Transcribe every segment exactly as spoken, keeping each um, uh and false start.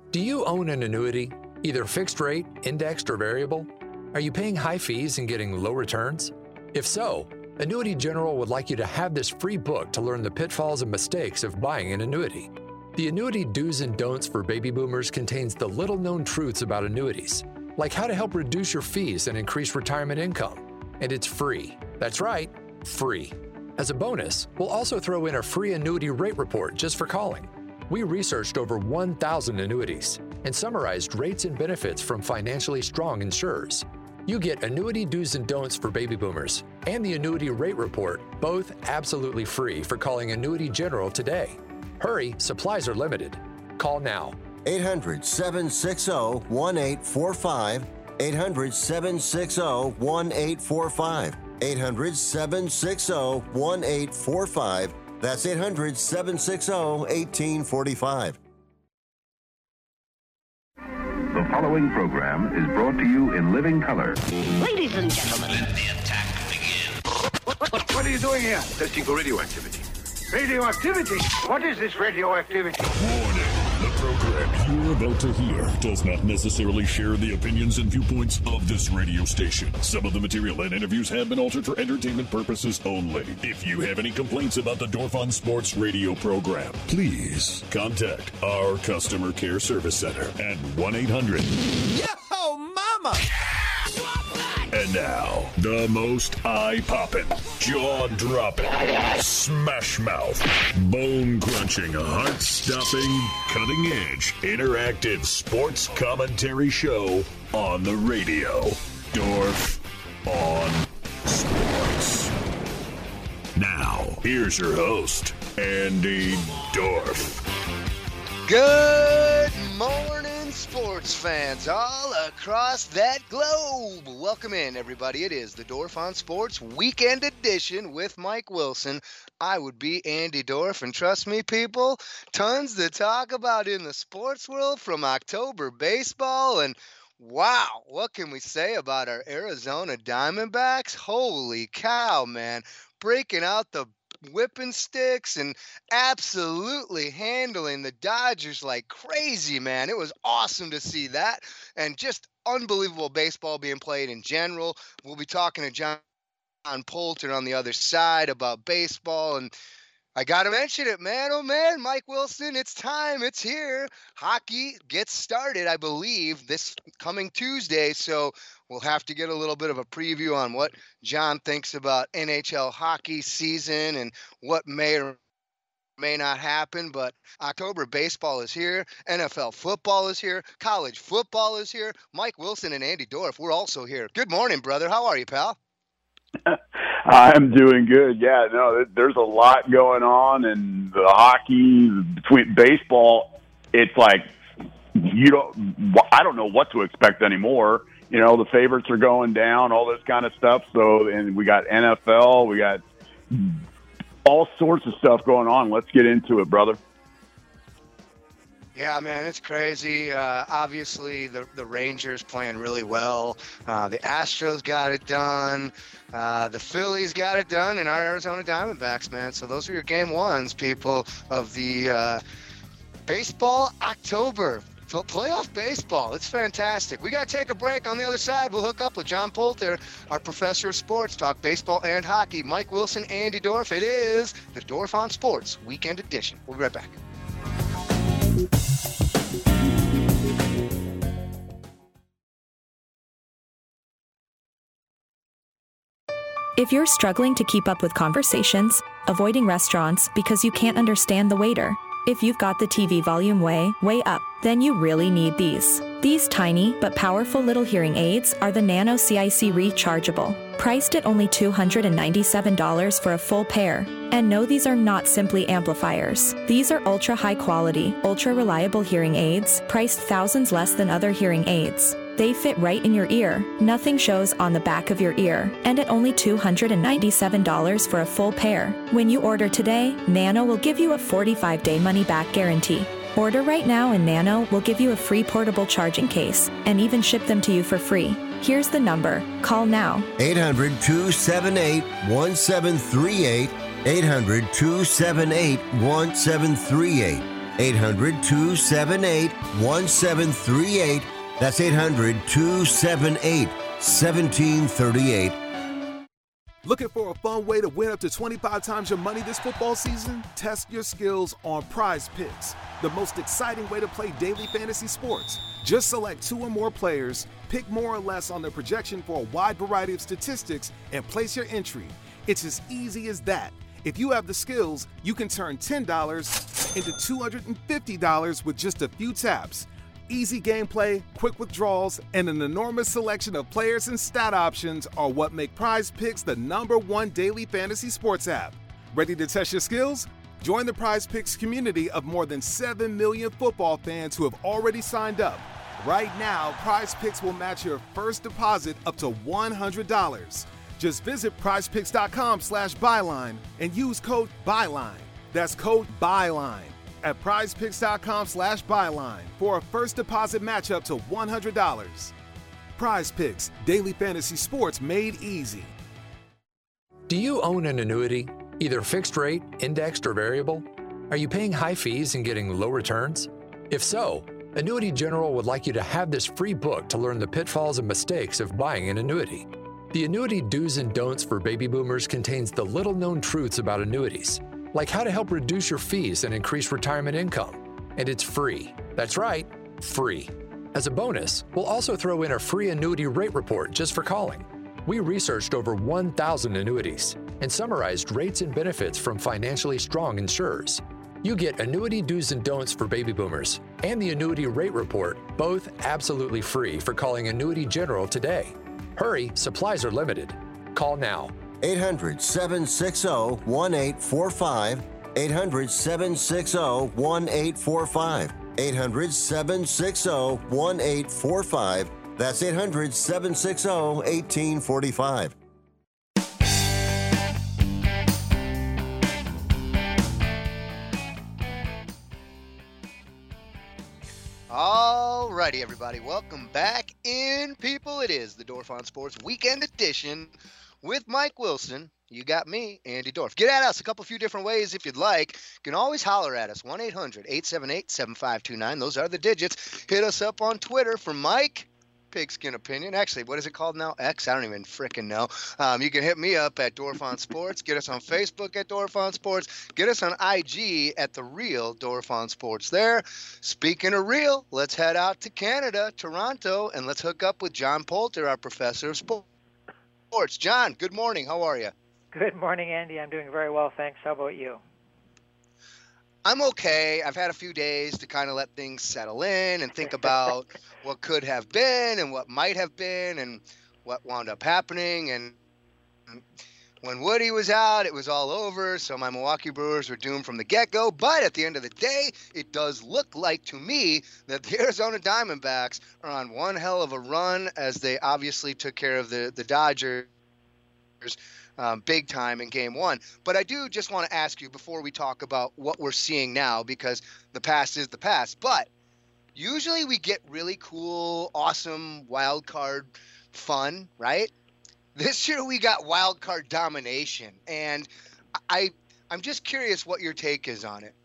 Do you own an annuity, either fixed rate, indexed, or variable? Are you paying high fees and getting low returns? If so, Annuity General would like you to have this free book to learn the pitfalls and mistakes of buying an annuity. The Annuity Do's and Don'ts for Baby Boomers contains the little-known truths about annuities, like how to help reduce your fees and increase retirement income. And it's free. That's right, free. As a bonus, we'll also throw in a free annuity rate report just for calling. We researched over one thousand annuities and summarized rates and benefits from financially strong insurers. You get Annuity Do's and Don'ts for Baby Boomers and the Annuity Rate Report, both absolutely free for calling Annuity General today. Hurry, supplies are limited. Call now. eight hundred, seven six zero, one eight four five. eight hundred, seven six zero, one eight four five. eight hundred, seven six zero, one eight four five. That's eight hundred, seven six zero, one eight four five. The following program is brought to you in living color. Ladies and gentlemen, let the attack begin. What, what, what are you doing here? Testing for radioactivity. Radioactivity? What is this radioactivity? Warning. The program you're about to hear does not necessarily share the opinions and viewpoints of this radio station. Some of the material and interviews have been altered for entertainment purposes only. If you have any complaints about the Dorf on Sports radio program, please contact our customer care service center at one eight hundred. Yo, mama! And now, the most eye-popping, jaw-dropping, smash-mouth, bone-crunching, heart-stopping, cutting-edge, interactive sports commentary show on the radio. Dorf on Sports. Now, here's your host, Andy Dorf. Good morning, sports fans all across that globe. Welcome in, everybody. It is the Dorf on Sports Weekend Edition with Mike Wilson. I would be Andy Dorf, and trust me, people, tons to talk about in the sports world from October baseball. And wow, what can we say about our Arizona Diamondbacks? Holy cow, man. Breaking out the whipping sticks and absolutely handling the Dodgers like crazy, man. It was awesome to see that, and just unbelievable baseball being played in general. We'll be talking to John Poulter on the other side about baseball, and I got to mention it, man. Oh, man, Mike Wilson, it's time. It's here. Hockey gets started, I believe, this coming Tuesday, so we'll have to get a little bit of a preview on what John thinks about N H L hockey season and what may or may not happen. But October baseball is here. N F L football is here. College football is here. Mike Wilson and Andy Dorf, we're also here. Good morning, brother. How are you, pal? I'm doing good. Yeah, no, there's a lot going on, and the hockey, between baseball, it's like you don't. I don't know what to expect anymore. You know, the favorites are going down, all this kind of stuff. So, and we got N F L, we got all sorts of stuff going on. Let's get into it, brother. Yeah, man, it's crazy. Uh, obviously, the the Rangers playing really well. Uh, the Astros got it done. Uh, the Phillies got it done, and our Arizona Diamondbacks, man. So those are your game ones, people, of the uh, baseball October. Playoff baseball. It's fantastic. We got to take a break. On the other side, we'll hook up with John Poulter, our professor of sports, talk baseball and hockey. Mike Wilson, Andy Dorf. It is the Dorf on Sports Weekend Edition. We'll be right back. If you're struggling to keep up with conversations, avoiding restaurants because you can't understand the waiter, if you've got the T V volume way, way up, then you really need these. These tiny but powerful little hearing aids are the Nano C I C Rechargeable, priced at only two hundred ninety-seven dollars for a full pair. And no, these are not simply amplifiers. These are ultra high quality, ultra reliable hearing aids, priced thousands less than other hearing aids. They fit right in your ear, nothing shows on the back of your ear, and at only two hundred ninety-seven dollars for a full pair. When you order today, Nano will give you a forty-five day money-back guarantee. Order right now and Nano will give you a free portable charging case, and even ship them to you for free. Here's the number. Call now. eight hundred, two seven eight, one seven three eight. eight hundred, two seven eight, one seven three eight. eight hundred, two seven eight, one seven three eight. That's eight hundred, two seven eight, one seven three eight. Looking for a fun way to win up to twenty-five times your money this football season? Test your skills on Prize Picks, the most exciting way to play daily fantasy sports. Just select two or more players, pick more or less on their projection for a wide variety of statistics, and place your entry. It's as easy as that. If you have the skills, you can turn ten dollars into two hundred fifty dollars with just a few taps. Easy gameplay, quick withdrawals, and an enormous selection of players and stat options are what make Prize Picks the number one daily fantasy sports app. Ready to test your skills? Join the Prize Picks community of more than seven million football fans who have already signed up. Right now, Prize Picks will match your first deposit up to one hundred dollars. Just visit prizepicks.com slash byline and use code BYLINE. That's code BYLINE at prizepicks.com slash byline for a first deposit match up to one hundred dollars. Prize Picks, daily fantasy sports made easy. Do you own an annuity, either fixed rate, indexed, or variable? Are you paying high fees and getting low returns? If so, Annuity General would like you to have this free book to learn the pitfalls and mistakes of buying an annuity. The Annuity Do's and Don'ts for Baby Boomers contains the little-known truths about annuities, like how to help reduce your fees and increase retirement income. And it's free. That's right, free. As a bonus, we'll also throw in a free annuity rate report just for calling. We researched over one thousand annuities and summarized rates and benefits from financially strong insurers. You get Annuity Do's and Don'ts for Baby Boomers and the Annuity Rate Report, both absolutely free for calling Annuity General today. Hurry, supplies are limited. Call now. eight hundred, seven six zero, one eight four five. eight hundred, seven six zero, one eight four five. eight hundred, seven six zero, one eight four five. That's eight hundred, seven six zero, one eight four five. All righty, everybody. Welcome back in, people. It is the Dorf on Sports Weekend Edition with Mike Wilson. You got me, Andy Dorf. Get at us a couple few different ways if you'd like. You can always holler at us, one eight hundred, eight seven eight, seven five two nine. Those are the digits. Hit us up on Twitter for Mike, Pigskin Opinion. Actually, what is it called now? X? I don't even frickin' know. Um, you can hit me up at Dorf on Sports. Get us on Facebook at Dorf on Sports. Get us on I G at The Real Dorf on Sports there. Speaking of real, let's head out to Canada, Toronto, and let's hook up with John Poulter, our professor of sports. John, good morning. How are you? Good morning, Andy. I'm doing very well, thanks. How about you? I'm okay. I've had a few days to kind of let things settle in and think about what could have been and what might have been and what wound up happening. And when Woody was out, it was all over. So my Milwaukee Brewers were doomed from the get-go. But at the end of the day, it does look like to me that the Arizona Diamondbacks are on one hell of a run, as they obviously took care of the, the Dodgers Um, big time in game one. But I do just want to ask you before we talk about what we're seeing now, because the past is the past, but usually we get really cool, awesome wild card fun, right? This year we got wild card domination, and I, I'm just curious what your take is on it.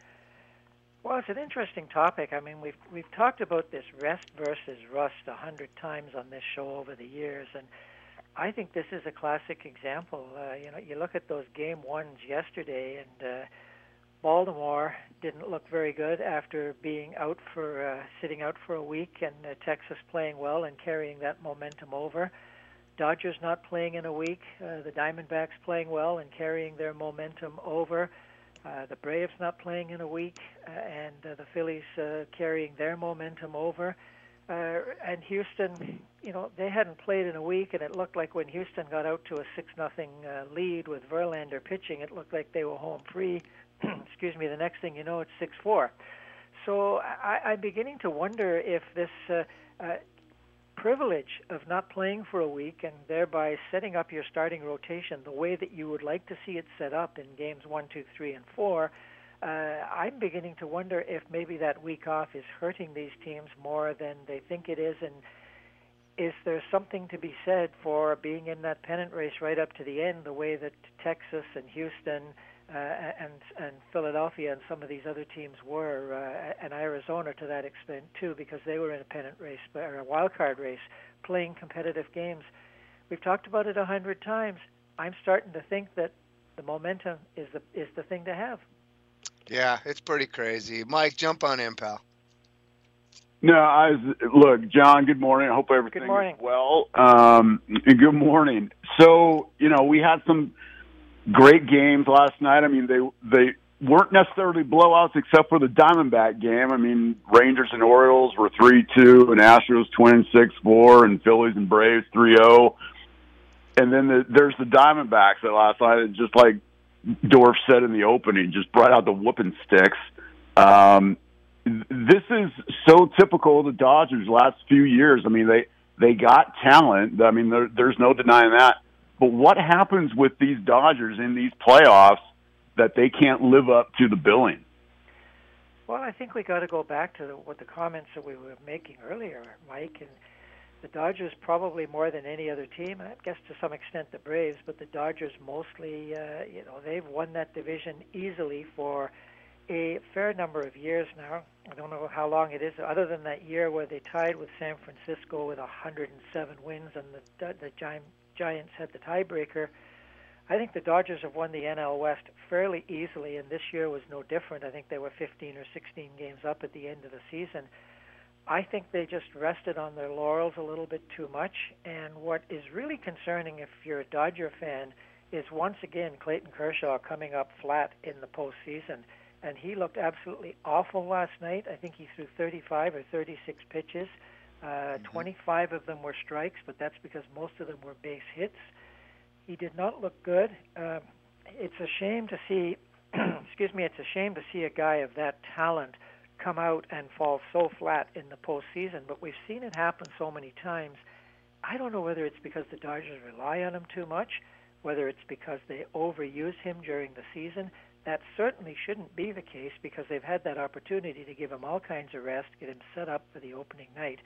Well, it's an interesting topic. I mean, we've we've talked about this rest versus rust a hundred times on this show over the years, and I think this is a classic example. Uh, you know, you look at those game ones yesterday, and uh, Baltimore didn't look very good after being out for uh, sitting out for a week, and uh, Texas playing well and carrying that momentum over. Dodgers not playing in a week, uh, the Diamondbacks playing well and carrying their momentum over. Uh, the Braves not playing in a week, uh, and uh, the Phillies uh, carrying their momentum over. Uh, and Houston, you know, they hadn't played in a week, and it looked like when Houston got out to a six nothing uh, lead with Verlander pitching, it looked like they were home free. Excuse me, the next thing you know, it's six four. So I, I'm beginning to wonder if this uh, uh, privilege of not playing for a week and thereby setting up your starting rotation the way that you would like to see it set up in games one, two, three, and four, Uh, I'm beginning to wonder if maybe that week off is hurting these teams more than they think it is, and is there something to be said for being in that pennant race right up to the end, the way that Texas and Houston uh, and and Philadelphia and some of these other teams were, uh, and Arizona to that extent too, because they were in a pennant race or a wild card race, playing competitive games. We've talked about it a hundred times. I'm starting to think that the momentum is the is the thing to have. Yeah, it's pretty crazy. Mike, jump on in, pal. No, I was, look, John, good morning. I hope everything good morning. is well. Um, and good morning. So, you know, we had some great games last night. I mean, they they weren't necessarily blowouts except for the Diamondback game. I mean, Rangers and Orioles were three two, and Astros Twins six four, and Phillies and Braves three oh. And then the, there's the Diamondbacks that last night, and just like Dorf said in the opening, just brought out the whooping sticks. Um, this is so typical of the Dodgers last few years. I mean, they, they got talent. I mean, there, there's no denying that. But what happens with these Dodgers in these playoffs that they can't live up to the billing? Well, I think we got to go back to the, what the comments that we were making earlier, Mike, and the Dodgers probably more than any other team, I guess to some extent the Braves, but the Dodgers mostly, uh, you know, they've won that division easily for a fair number of years now. I don't know how long it is, other than that year where they tied with San Francisco with one hundred seven wins and the, the Giants had the tiebreaker. I think the Dodgers have won the N L West fairly easily, and this year was no different. I think they were fifteen or sixteen games up at the end of the season. I think they just rested on their laurels a little bit too much, and what is really concerning if you're a Dodger fan is once again Clayton Kershaw coming up flat in the postseason, and he looked absolutely awful last night. I think he threw thirty-five or thirty-six pitches. Uh, mm-hmm. twenty-five of them were strikes, but that's because most of them were base hits. He did not look good. Uh, it's a shame to see, excuse me, it's a shame to see a guy of that talent come out and fall so flat in the postseason, but we've seen it happen so many times. I don't know whether it's because the Dodgers rely on him too much, whether it's because they overuse him during the season. That certainly shouldn't be the case because they've had that opportunity to give him all kinds of rest, get him set up for the opening night.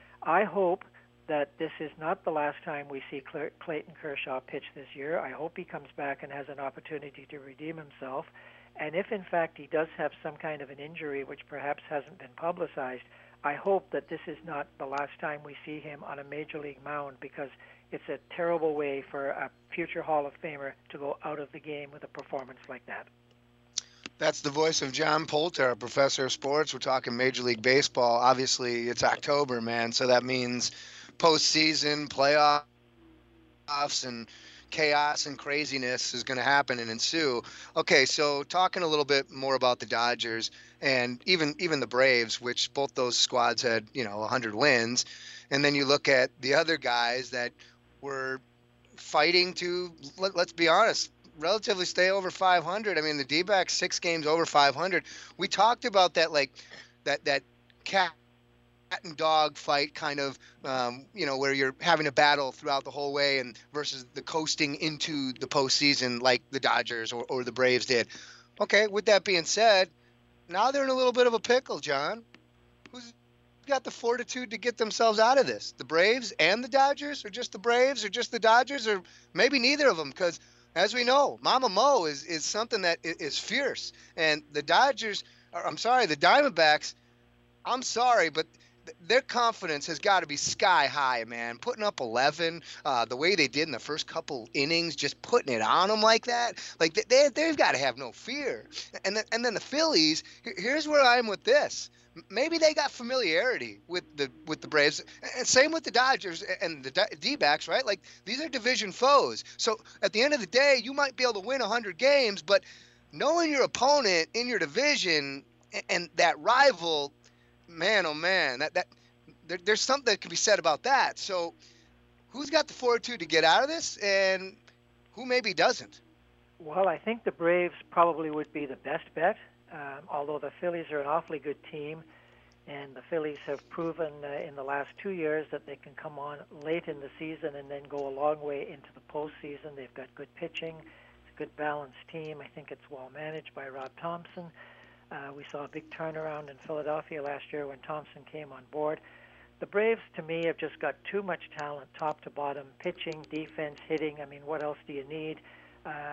I hope that this is not the last time we see Clayton Kershaw pitch this year. I hope he comes back and has an opportunity to redeem himself. And if, in fact, he does have some kind of an injury, which perhaps hasn't been publicized, I hope that this is not the last time we see him on a Major League mound, because it's a terrible way for a future Hall of Famer to go out of the game with a performance like that. That's the voice of John Poulter, a professor of sports. We're talking Major League Baseball. Obviously, it's October, man, so that means postseason, playoffs, and chaos and craziness is going to happen and ensue. Okay, so talking a little bit more about the Dodgers and even even the Braves, which both those squads had, you know, one hundred wins, and then you look at the other guys that were fighting to, let, let's be honest, relatively stay over five hundred. I mean, the D-backs six games over five hundred. We talked about that, like that that cat and dog fight kind of, um, you know, where you're having a battle throughout the whole way, and versus the coasting into the postseason like the Dodgers or, or the Braves did. Okay, with that being said, now they're in a little bit of a pickle, John. Who's got the fortitude to get themselves out of this? The Braves and the Dodgers, or just the Braves, or just the Dodgers, or maybe neither of them? Because as we know, Mama Mo is, is something that is fierce. And the Dodgers, or I'm sorry, the Diamondbacks, I'm sorry, but their confidence has got to be sky high, man. Putting up eleven, uh, the way they did in the first couple innings, just putting it on them like that. Like, they, they've got to have no fear. And then, and then the Phillies, here's where I am with this. Maybe they got familiarity with the with the Braves, and same with the Dodgers and the D-backs, right? Like, these are division foes. So at the end of the day, you might be able to win one hundred games, but knowing your opponent in your division and that rival, man, oh man, that that there, there's something that can be said about that. So who's got the fortitude to get out of this, and who maybe doesn't? Well, I think the Braves probably would be the best bet. Um, although the Phillies are an awfully good team, and the Phillies have proven uh, in the last two years that they can come on late in the season and then go a long way into the postseason. They've got good pitching, it's a good balanced team. I think it's well managed by Rob Thompson. Uh, we saw a big turnaround in Philadelphia last year when Thompson came on board. The Braves, to me, have just got too much talent, top to bottom, pitching, defense, hitting. I mean, what else do you need? Uh,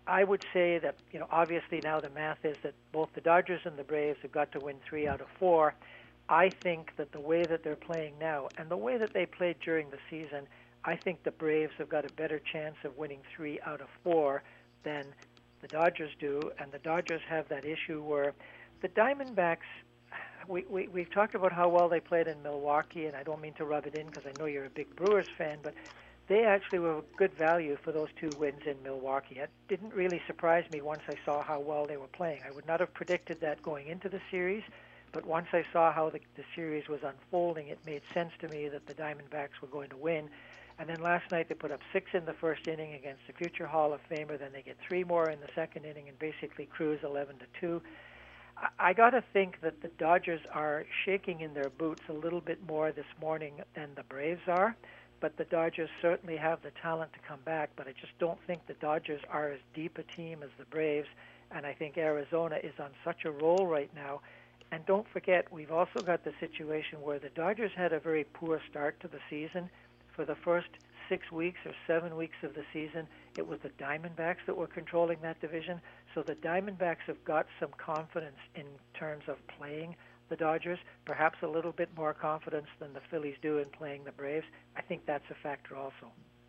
I would say that, you know, obviously now the math is that both the Dodgers and the Braves have got to win three out of four. I think that the way that they're playing now and the way that they played during the season, I think the Braves have got a better chance of winning three out of four than the Dodgers do. And the Dodgers have that issue where the Diamondbacks, we, we, we've talked about how well they played in Milwaukee, and I don't mean to rub it in because I know you're a big Brewers fan, but they actually were good value for those two wins in Milwaukee. It didn't really surprise me once I saw how well they were playing. I would not have predicted that going into the series, but once I saw how the, the series was unfolding, it made sense to me that the Diamondbacks were going to win. And then last night they put up six in the first inning against a future Hall of Famer. Then they get three more in the second inning and basically cruise eleven to two. I, I got to think that the Dodgers are shaking in their boots a little bit more this morning than the Braves are. But the Dodgers certainly have the talent to come back, but I just don't think the Dodgers are as deep a team as the Braves, and I think Arizona is on such a roll right now. And don't forget, we've also got the situation where the Dodgers had a very poor start to the season. For the first six weeks or seven weeks of the season, it was the Diamondbacks that were controlling that division. So the Diamondbacks have got some confidence in terms of playing the Dodgers, perhaps a little bit more confidence than the Phillies do in playing the Braves. I think that's a factor also.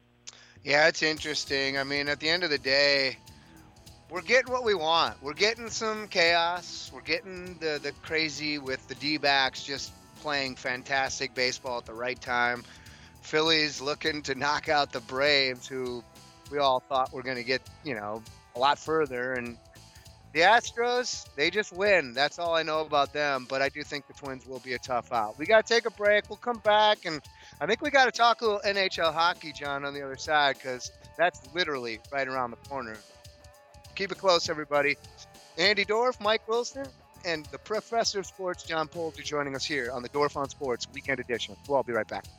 Yeah, it's interesting. I mean, at the end of the day, we're getting what we want. We're getting some chaos. We're getting the, the crazy with the D-backs just playing fantastic baseball at the right time. Phillies looking to knock out the Braves, who we all thought were going to get, you know, a lot further. And the Astros, they just win. That's all I know about them. But I do think the Twins will be a tough out. We got to take a break. We'll come back. And I think we got to talk a little N H L hockey, John, on the other side, because that's literally right around the corner. Keep it close, everybody. Andy Dorf, Mike Wilson, and the Professor of Sports, John Poulter, joining us here on the Dorf on Sports Weekend Edition. We'll all be right back.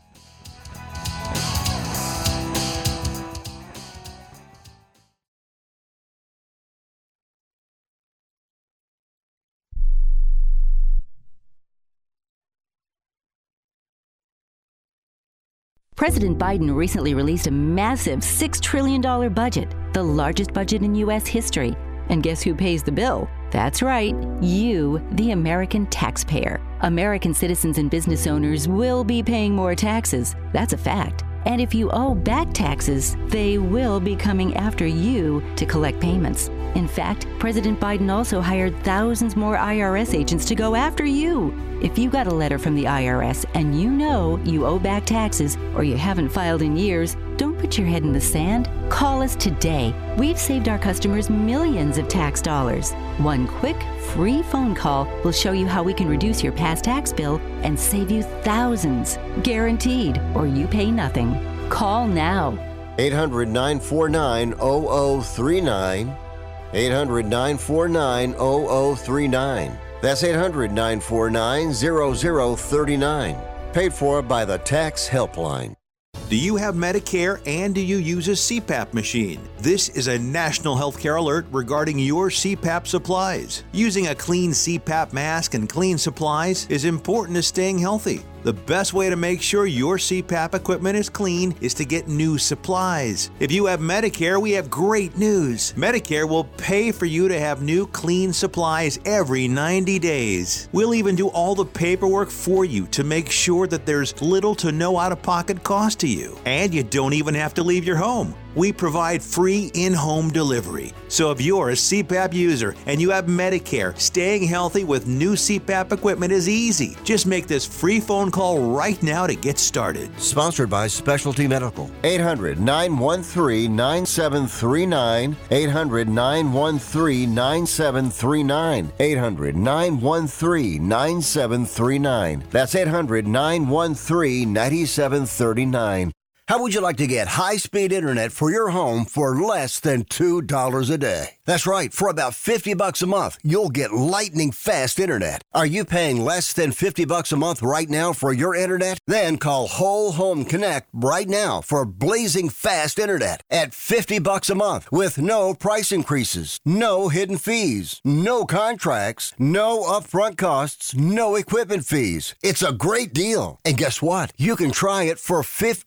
President Biden recently released a massive six trillion dollars budget, the largest budget in U S history. And guess who pays the bill? That's right, you, the American taxpayer. American citizens and business owners will be paying more taxes. That's a fact. And if you owe back taxes, they will be coming after you to collect payments. In fact, President Biden also hired thousands more I R S agents to go after you. If you got a letter from the I R S and you know you owe back taxes or you haven't filed in years, don't put your head in the sand. Call us today. We've saved our customers millions of tax dollars. One quick, free phone call will show you how we can reduce your past tax bill and save you thousands. Guaranteed, or you pay nothing. Call now. eight hundred, nine four nine, zero zero three nine. eight hundred, nine four nine, zero zero three nine. That's eight hundred, nine four nine, zero zero three nine. Paid for by the Tax Helpline. Do you have Medicare and do you use a C PAP machine? This is a national healthcare alert regarding your C PAP supplies. Using a clean C PAP mask and clean supplies is important to staying healthy. The best way to make sure your C PAP equipment is clean is to get new supplies. If you have Medicare, we have great news. Medicare will pay for you to have new clean supplies every ninety days. We'll even do all the paperwork for you to make sure that there's little to no out-of-pocket cost to you. And you don't even have to leave your home. We provide free in-home delivery. So if you're a C PAP user and you have Medicare, staying healthy with new C PAP equipment is easy. Just make this free phone call right now to get started. Sponsored by Specialty Medical. eight hundred, nine one three, nine seven three nine. eight hundred, nine one three, nine seven three nine. eight hundred, nine one three, nine seven three nine. That's eight hundred, nine one three, nine seven three nine. How would you like to get high-speed internet for your home for less than two dollars a day? That's right. For about fifty bucks a month, you'll get lightning-fast internet. Are you paying less than fifty bucks a month right now for your internet? Then call Whole Home Connect right now for blazing fast internet at fifty bucks a month with no price increases, no hidden fees, no contracts, no upfront costs, no equipment fees. It's a great deal. And guess what? You can try it for fifteen days.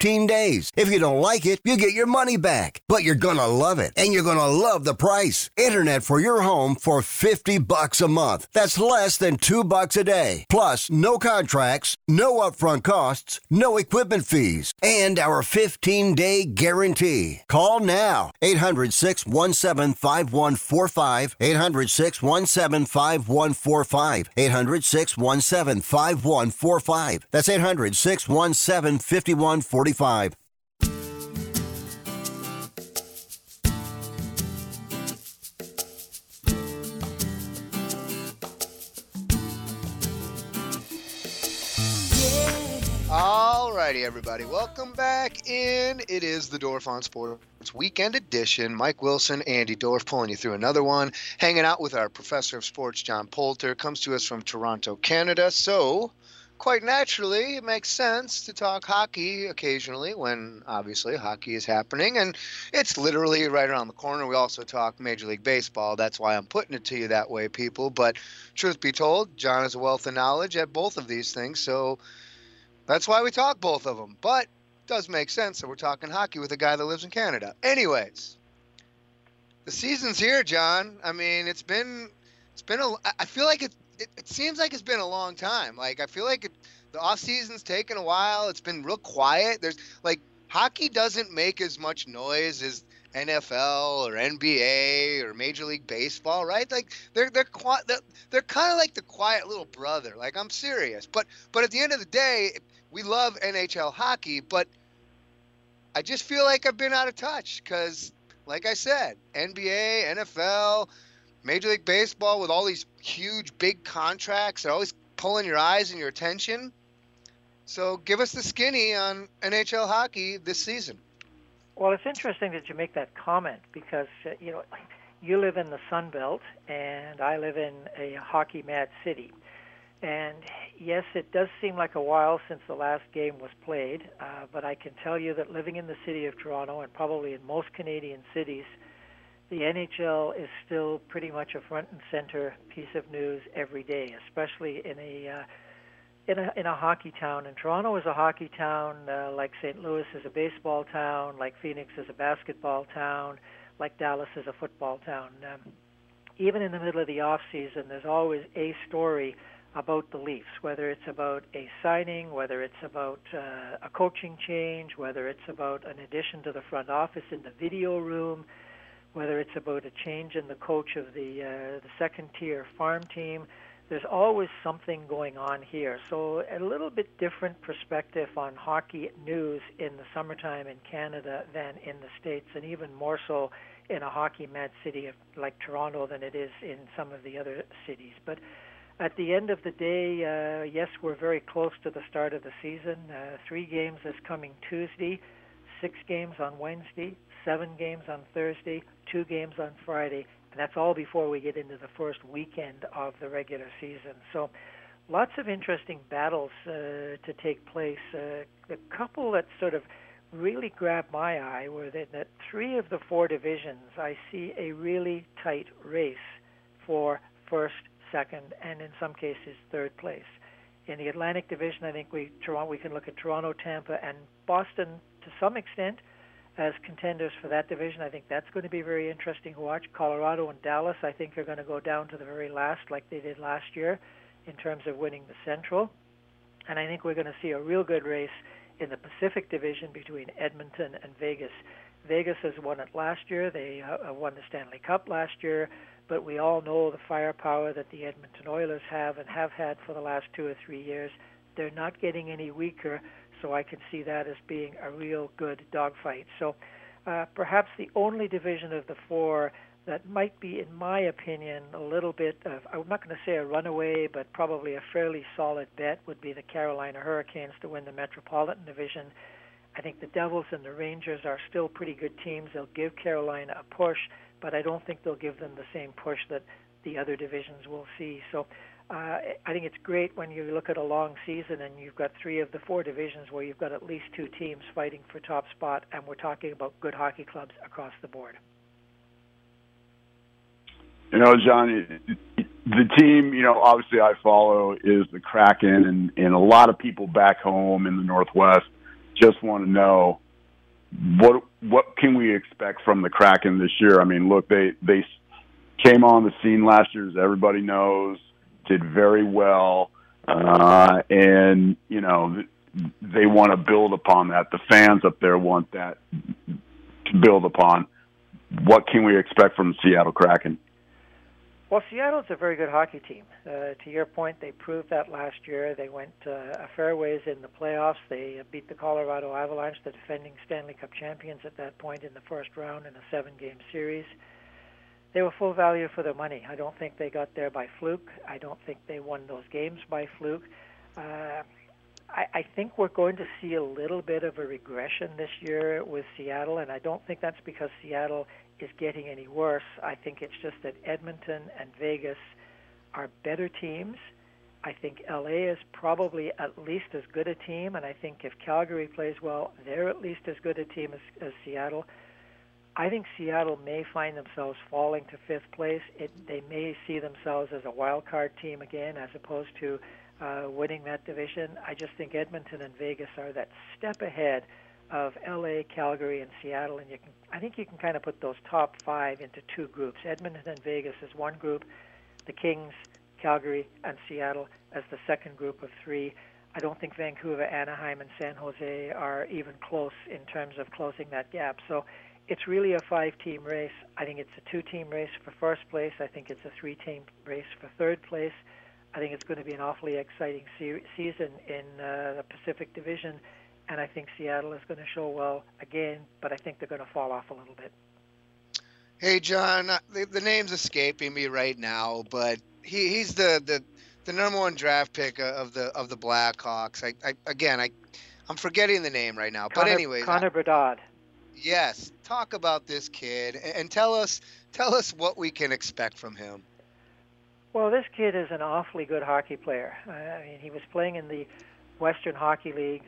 days. If you don't like it, you get your money back. But you're gonna love it, and you're gonna love the price. Internet for your home for fifty bucks a month. That's less than two bucks a day. Plus, no contracts, no upfront costs, no equipment fees, and our fifteen-day guarantee. Call now. eight hundred, six one seven, five one four five. eight hundred, six one seven, five one four five. eight hundred, six one seven, five one four five. That's eight hundred, six one seven, five one four five. All righty, everybody. Welcome back in. It is the Dorf on Sports Weekend Edition. Mike Wilson, Andy Dorf pulling you through another one. Hanging out with our professor of sports, John Poulter. Comes to us from Toronto, Canada. So, quite naturally, it makes sense to talk hockey occasionally when, obviously, hockey is happening. And it's literally right around the corner. We also talk Major League Baseball. That's why I'm putting it to you that way, people. But truth be told, John has a wealth of knowledge at both of these things. So that's why we talk both of them. But it does make sense that we're talking hockey with a guy that lives in Canada. Anyways, the season's here, John. I mean, it's been, it's been a, I feel like it, it, it seems like it's been a long time. Like, I feel like it, the off season's taken a while. It's been real quiet. There's like, hockey doesn't make as much noise as N F L or N B A or Major League Baseball, right? Like they're they're they're, they're kind of like the quiet little brother. Like, I'm serious, but but at the end of the day, we love N H L hockey, but I just feel like I've been out of touch because, like I said, N B A, N F L, Major League Baseball with all these huge big contracts, they're always pulling your eyes and your attention. So give us the skinny on N H L hockey this season. Well, it's interesting that you make that comment because, uh, you know, you live in the Sun Belt and I live in a hockey-mad city. And, yes, it does seem like a while since the last game was played, uh, but I can tell you that living in the city of Toronto and probably in most Canadian cities, the N H L is still pretty much a front and center piece of news every day, especially in a uh, in a in a hockey town. And Toronto is a hockey town, uh, like Saint Louis is a baseball town, like Phoenix is a basketball town, like Dallas is a football town. Um, even in the middle of the off season, there's always a story about the Leafs, whether it's about a signing, whether it's about uh, a coaching change, whether it's about an addition to the front office in the video room, whether it's about a change in the coach of the uh, the second-tier farm team. There's always something going on here. So a little bit different perspective on hockey news in the summertime in Canada than in the States, and even more so in a hockey-mad city like Toronto than it is in some of the other cities. But at the end of the day, uh, yes, we're very close to the start of the season. Uh, three games this coming Tuesday, six games on Wednesday, seven games on Thursday, two games on Friday. And that's all before we get into the first weekend of the regular season. So lots of interesting battles uh, to take place. Uh, the couple that sort of really grabbed my eye were that, that three of the four divisions, I see a really tight race for first, second, and in some cases third place. In the Atlantic Division, I think we Toronto, we can look at Toronto, Tampa, and Boston to some extent as contenders for that division. I think that's going to be very interesting to watch. Colorado and Dallas, I think, are going to go down to the very last like they did last year in terms of winning the Central. And I think we're going to see a real good race in the Pacific Division between Edmonton and Vegas. Vegas has won it last year. They uh, won the Stanley Cup last year. But we all know the firepower that the Edmonton Oilers have and have had for the last two or three years. They're not getting any weaker, so I can see that as being a real good dogfight. So uh, perhaps the only division of the four that might be, in my opinion, a little bit of, I'm not going to say a runaway, but probably a fairly solid bet would be the Carolina Hurricanes to win the Metropolitan Division. I think the Devils and the Rangers are still pretty good teams. They'll give Carolina a push, but I don't think they'll give them the same push that the other divisions will see. So uh, I think it's great when you look at a long season and you've got three of the four divisions where you've got at least two teams fighting for top spot, and we're talking about good hockey clubs across the board. You know, John, the team, you know, obviously I follow is the Kraken, and, and a lot of people back home in the Northwest just want to know, what what can we expect from the Kraken this year? I mean, look, they they came on the scene last year, as everybody knows, did very well, uh, and you know they want to build upon that. The fans up there want that to build upon. What can we expect from the Seattle Kraken? Well, Seattle's a very good hockey team. Uh, to your point, they proved that last year. They went uh, a fair ways in the playoffs. They uh, beat the Colorado Avalanche, the defending Stanley Cup champions at that point, in the first round in a seven-game series. They were full value for their money. I don't think they got there by fluke. I don't think they won those games by fluke. Uh, I, I think we're going to see a little bit of a regression this year with Seattle, and I don't think that's because Seattle is getting any worse. I think it's just that Edmonton and Vegas are better teams. I think L A is probably at least as good a team, and I think if Calgary plays well, they're at least as good a team as, as Seattle. I think Seattle may find themselves falling to fifth place. It, they may see themselves as a wild card team again, as opposed to uh, winning that division. I just think Edmonton and Vegas are that step ahead of L A, Calgary, and Seattle, and you can, I think you can kind of put those top five into two groups. Edmonton and Vegas is one group, the Kings, Calgary, and Seattle as the second group of three. I don't think Vancouver, Anaheim, and San Jose are even close in terms of closing that gap. So it's really a five-team race. I think it's a two-team race for first place. I think it's a three-team race for third place. I think it's going to be an awfully exciting se- season in uh, the Pacific Division. And I think Seattle is going to show well again, but I think they're going to fall off a little bit. Hey, John, the, the name's escaping me right now, but he, he's the, the the number one draft pick of the of the Blackhawks. I, I again, I I'm forgetting the name right now, Connor, but anyways, Connor Bedard. Yes, talk about this kid and, and tell us tell us what we can expect from him. Well, this kid is an awfully good hockey player. I mean, he was playing in the Western Hockey League,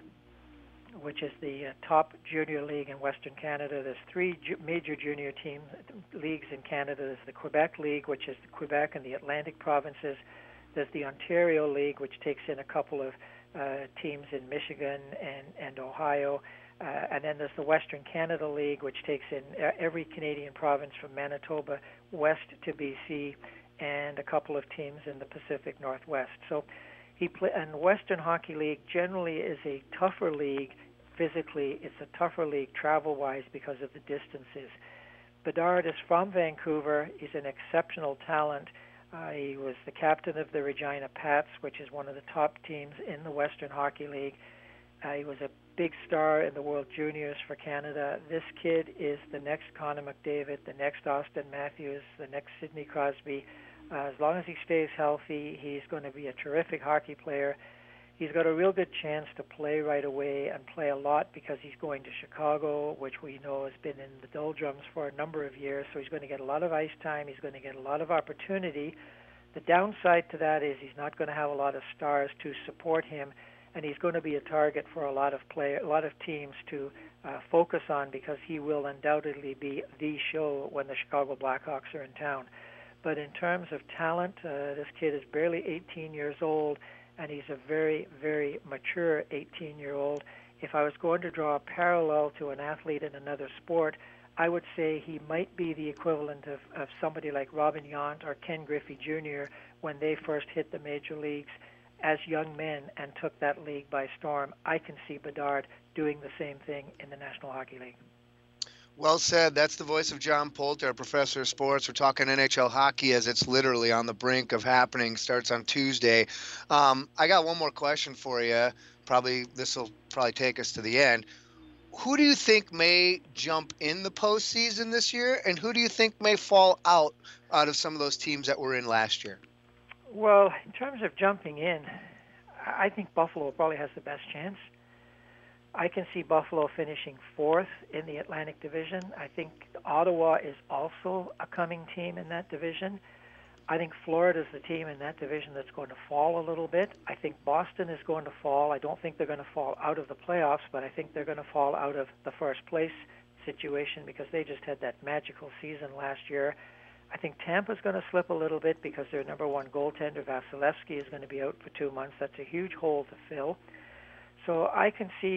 which is the uh, top junior league in Western Canada. There's three ju- major junior team leagues in Canada. There's the Quebec League, which is the Quebec and the Atlantic provinces. There's the Ontario League, which takes in a couple of uh, teams in Michigan and, and Ohio. Uh, and then there's the Western Canada League, which takes in every Canadian province from Manitoba west to B C, and a couple of teams in the Pacific Northwest. So he play, and the Western Hockey League generally is a tougher league physically. It's a tougher league travel-wise because of the distances. Bedard is from Vancouver. He's an exceptional talent. Uh, he was the captain of the Regina Pats, which is one of the top teams in the Western Hockey League. Uh, he was a big star in the World Juniors for Canada. This kid is the next Connor McDavid, the next Austin Matthews, the next Sidney Crosby. Uh, as long as he stays healthy, he's going to be a terrific hockey player. He's got a real good chance to play right away and play a lot because he's going to Chicago, which we know has been in the doldrums for a number of years. So he's going to get a lot of ice time. He's going to get a lot of opportunity. The downside to that is he's not going to have a lot of stars to support him, and he's going to be a target for a lot of play, a lot of teams to uh, focus on because he will undoubtedly be the show when the Chicago Blackhawks are in town. But in terms of talent, uh, this kid is barely eighteen years old, and he's a very, very mature eighteen-year-old. If I was going to draw a parallel to an athlete in another sport, I would say he might be the equivalent of, of somebody like Robin Yount or Ken Griffey Junior when they first hit the major leagues as young men and took that league by storm. I can see Bedard doing the same thing in the National Hockey League. Well said. That's the voice of John Poulter, professor of sports. We're talking N H L hockey as it's literally on the brink of happening. Starts on Tuesday. Um, I got one more question for you. Probably this will probably take us to the end. Who do you think may jump in the postseason this year, and who do you think may fall out out of some of those teams that were in last year? Well, in terms of jumping in, I think Buffalo probably has the best chance. I can see Buffalo finishing fourth in the Atlantic Division. I think Ottawa is also a coming team in that division. I think Florida is the team in that division that's going to fall a little bit. I think Boston is going to fall. I don't think they're going to fall out of the playoffs, but I think they're going to fall out of the first place situation because they just had that magical season last year. I think Tampa's going to slip a little bit because their number one goaltender, Vasilevsky, is going to be out for two months. That's a huge hole to fill. So I can see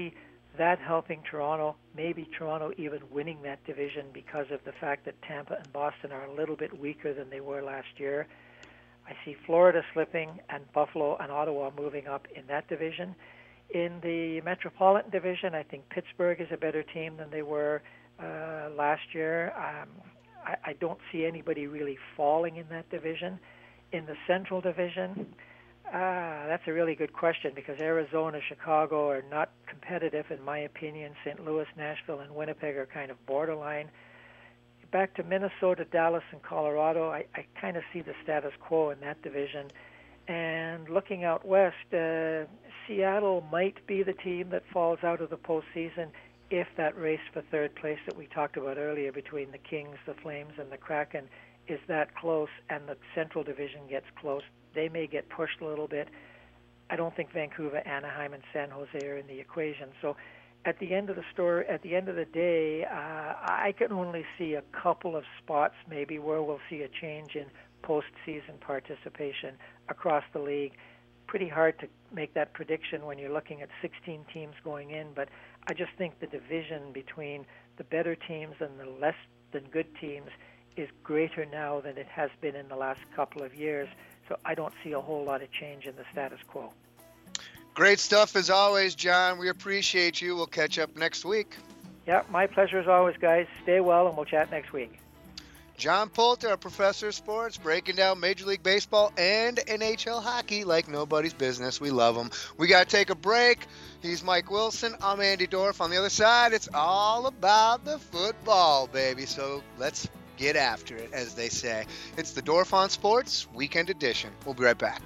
that helping Toronto, maybe Toronto even winning that division because of the fact that Tampa and Boston are a little bit weaker than they were last year. I see Florida slipping and Buffalo and Ottawa moving up in that division. In the Metropolitan Division, I think Pittsburgh is a better team than they were uh, last year. Um, I, I don't see anybody really falling in that division. In the Central Division, uh, that's a really good question because Arizona, Chicago are not competitive, in my opinion. Saint Louis, Nashville, and Winnipeg are kind of borderline. Back to Minnesota, Dallas, and Colorado, I, I kind of see the status quo in that division. And looking out west, uh, Seattle might be the team that falls out of the postseason if that race for third place that we talked about earlier between the Kings, the Flames, and the Kraken is that close and the Central Division gets close. They may get pushed a little bit. I don't think Vancouver, Anaheim, and San Jose are in the equation. So at the end of the story, at the end of the day, uh, I can only see a couple of spots maybe where we'll see a change in postseason participation across the league. Pretty hard to make that prediction when you're looking at sixteen teams going in, but I just think the division between the better teams and the less than good teams is greater now than it has been in the last couple of years. So I don't see a whole lot of change in the status quo. Great stuff as always, John. We appreciate you. We'll catch up next week. Yeah, my pleasure as always, guys. Stay well, and we'll chat next week. John Poulter, our professor of sports, breaking down Major League Baseball and N H L hockey like nobody's business. We love him. We got to take a break. He's Mike Wilson. I'm Andy Dorf. On the other side, it's all about the football, baby. So let's get after it, as they say. It's the Dorf on Sports Weekend Edition. We'll be right back.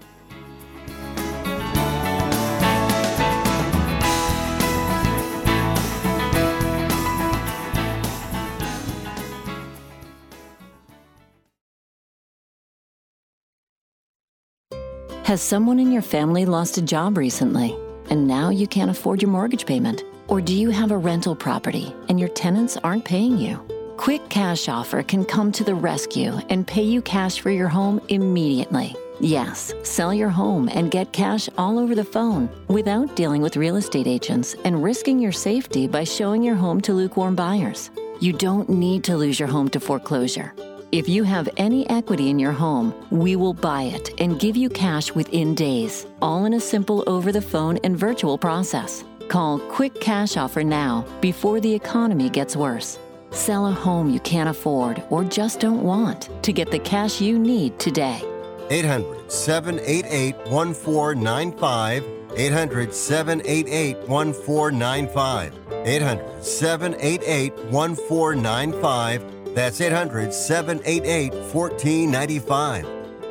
Has someone in your family lost a job recently, and now you can't afford your mortgage payment? Or do you have a rental property and your tenants aren't paying you? Quick Cash Offer can come to the rescue and pay you cash for your home immediately. Yes, sell your home and get cash all over the phone without dealing with real estate agents and risking your safety by showing your home to lukewarm buyers. You don't need to lose your home to foreclosure. If you have any equity in your home, we will buy it and give you cash within days, all in a simple over-the-phone and virtual process. Call Quick Cash Offer now before the economy gets worse. Sell a home you can't afford or just don't want to get the cash you need today. eight hundred, seven eight eight, one four nine five. eight hundred, seven eight eight, one four nine five. eight hundred, seven eight eight, one four nine five. That's eight hundred, seven eight eight, one four nine five.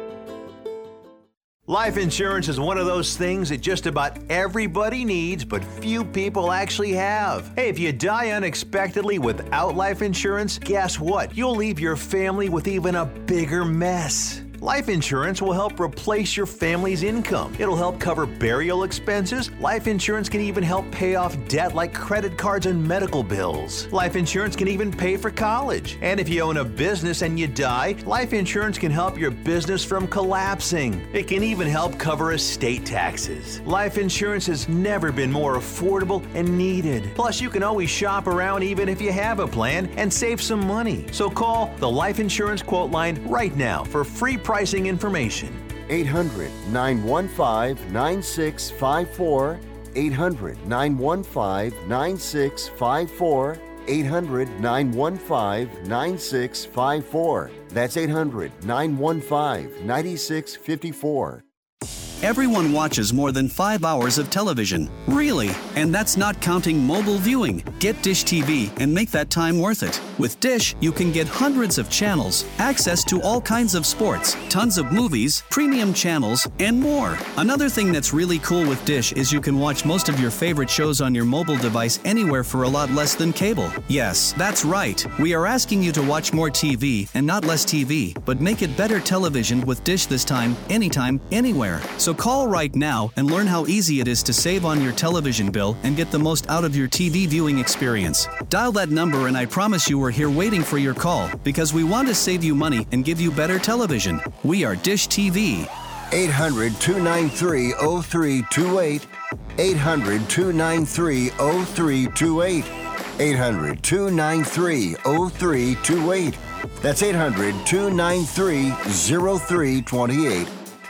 Life insurance is one of those things that just about everybody needs, but few people actually have. Hey, if you die unexpectedly without life insurance, guess what? You'll leave your family with even a bigger mess. Life insurance will help replace your family's income. It'll help cover burial expenses. Life insurance can even help pay off debt like credit cards and medical bills. Life insurance can even pay for college. And if you own a business and you die, life insurance can help your business from collapsing. It can even help cover estate taxes. Life insurance has never been more affordable and needed. Plus, you can always shop around even if you have a plan and save some money. So call the Life Insurance Quote Line right now for free pricing information. eight hundred, nine one five, nine six five four. eight hundred, nine one five, nine six five four. eight hundred, nine one five, nine six five four. That's eight hundred, nine one five, nine six five four. Everyone watches more than five hours of television. Really? And that's not counting mobile viewing. Get Dish T V and make that time worth it. With Dish, you can get hundreds of channels, access to all kinds of sports, tons of movies, premium channels, and more. Another thing that's really cool with Dish is you can watch most of your favorite shows on your mobile device anywhere for a lot less than cable. Yes, that's right. We are asking you to watch more T V and not less T V, but make it better television with Dish this time, anytime, anywhere. So call right now and learn how easy it is to save on your television bill and get the most out of your T V viewing experience. Dial that number and I promise you we're here waiting for your call because we want to save you money and give you better television. We are Dish T V. eight hundred, two nine three, oh three two eight. eight hundred, two nine three, oh three two eight. eight hundred, two nine three, oh three two eight. That's eight hundred, two nine three, oh three two eight.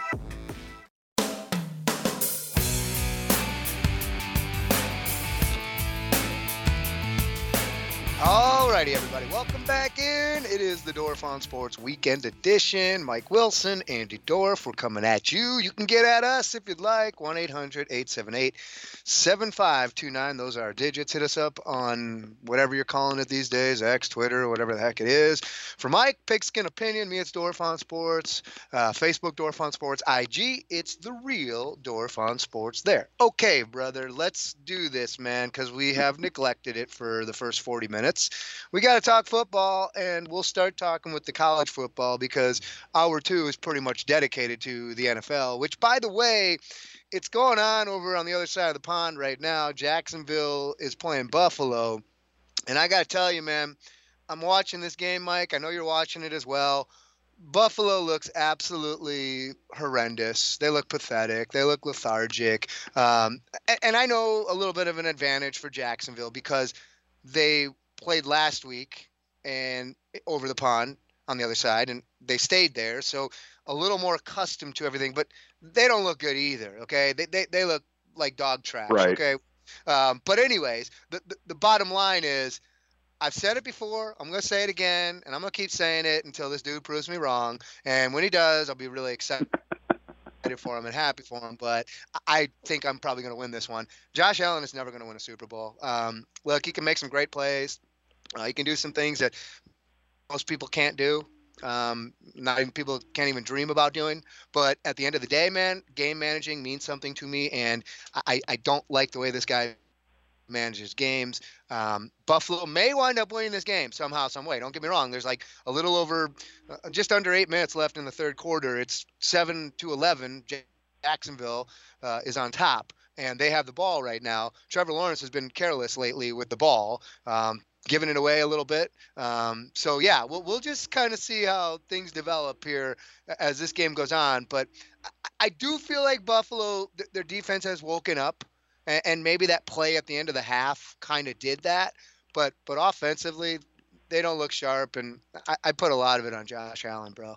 Alrighty, everybody, welcome back in. It is the Dorf on Sports Weekend Edition. Mike Wilson, Andy Dorf, we're coming at you. You can get at us if you'd like. one eight hundred, eight seven eight, seven five two nine. Those are our digits. Hit us up on whatever you're calling it these days, X, Twitter, whatever the heck it is. For Mike, Pigskin Opinion, me, it's Dorf on Sports. Uh, Facebook, Dorf on Sports. I G, it's the real Dorf on Sports there. Okay, brother, let's do this, man, because we have neglected it for the first forty minutes. We got to talk football, and we'll start talking with the college football because hour two is pretty much dedicated to the N F L, which, by the way, it's going on over on the other side of the pond right now. Jacksonville is playing Buffalo, and I got to tell you, man, I'm watching this game, Mike. I know you're watching it as well. Buffalo looks absolutely horrendous. They look pathetic. They look lethargic. Um, and, and I know a little bit of an advantage for Jacksonville because they played last week and over the pond on the other side, and they stayed there. So a little more accustomed to everything, but they don't look good either. Okay. They, they, they look like dog trash. Right. Okay. Um, but anyways, the, the, the bottom line is I've said it before. I'm going to say it again, and I'm going to keep saying it until this dude proves me wrong. And when he does, I'll be really excited for him and happy for him, but I think I'm probably going to win this one. Josh Allen is never going to win a Super Bowl. Um, look, he can make some great plays. Uh, he can do some things that most people can't do. Um, not even people can't even dream about doing. But at the end of the day, man, game managing means something to me, and I, I don't like the way this guy manages games. Um, Buffalo may wind up winning this game somehow, some way. Don't get me wrong. There's like a little over, uh, just under eight minutes left in the third quarter. It's seven to eleven. Jacksonville uh, is on top, and they have the ball right now. Trevor Lawrence has been careless lately with the ball, um, giving it away a little bit. Um, so yeah, we'll we'll just kind of see how things develop here as this game goes on. But I, I do feel like Buffalo, th- their defense has woken up. And maybe that play at the end of the half kind of did that, but but offensively, they don't look sharp, and I, I put a lot of it on Josh Allen, bro.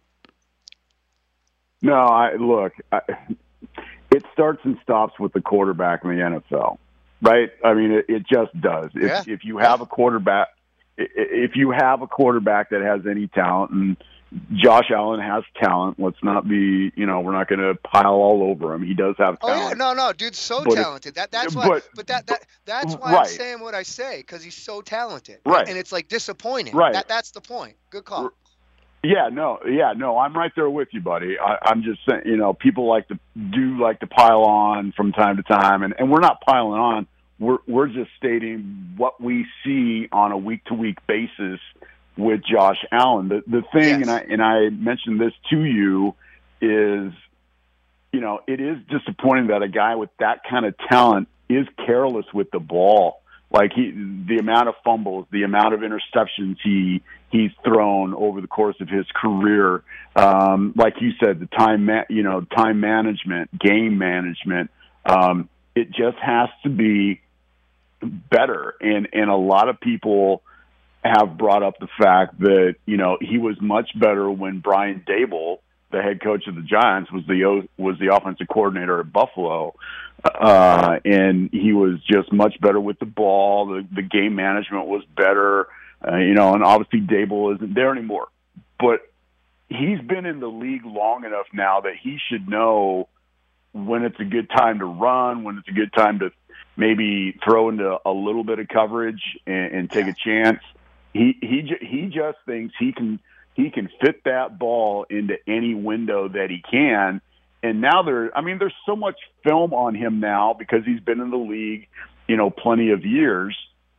No, I look. I, it starts and stops with the quarterback in the N F L, right? I mean, it, it just does. If, yeah. if you have a quarterback, if you have a quarterback that has any talent, and Josh Allen has talent. Let's not be, you know, we're not going to pile all over him. He does have talent. Oh yeah, no, no, dude's so but talented. That that's why. but, But that that that's why right. I'm saying what I say, because he's so talented. Right. And it's like disappointing. Right. That that's the point. Good call. Yeah, no, yeah, no, I'm right there with you, buddy. I, I'm just saying, you know, people like to do like to pile on from time to time, and, and we're not piling on. We're we're just stating what we see on a week to week basis with Josh Allen. The the thing, yes. and I and I mentioned this to you, is, you know, it is disappointing that a guy with that kind of talent is careless with the ball. Like he, the amount of fumbles, the amount of interceptions he he's thrown over the course of his career. Um, like you said, the time, ma- you know, time management, game management. Um, it just has to be better, and and a lot of people have brought up the fact that, you know, he was much better when Brian Daboll, the head coach of the Giants, was the was the offensive coordinator at Buffalo, uh, and he was just much better with the ball. The, the game management was better, uh, you know, and obviously Daboll isn't there anymore. But he's been in the league long enough now that he should know when it's a good time to run, when it's a good time to maybe throw into a little bit of coverage and, and take a chance. He he he just thinks he can he can fit that ball into any window that he can. And now there, I mean, there's so much film on him now because he's been in the league, you know, plenty of years,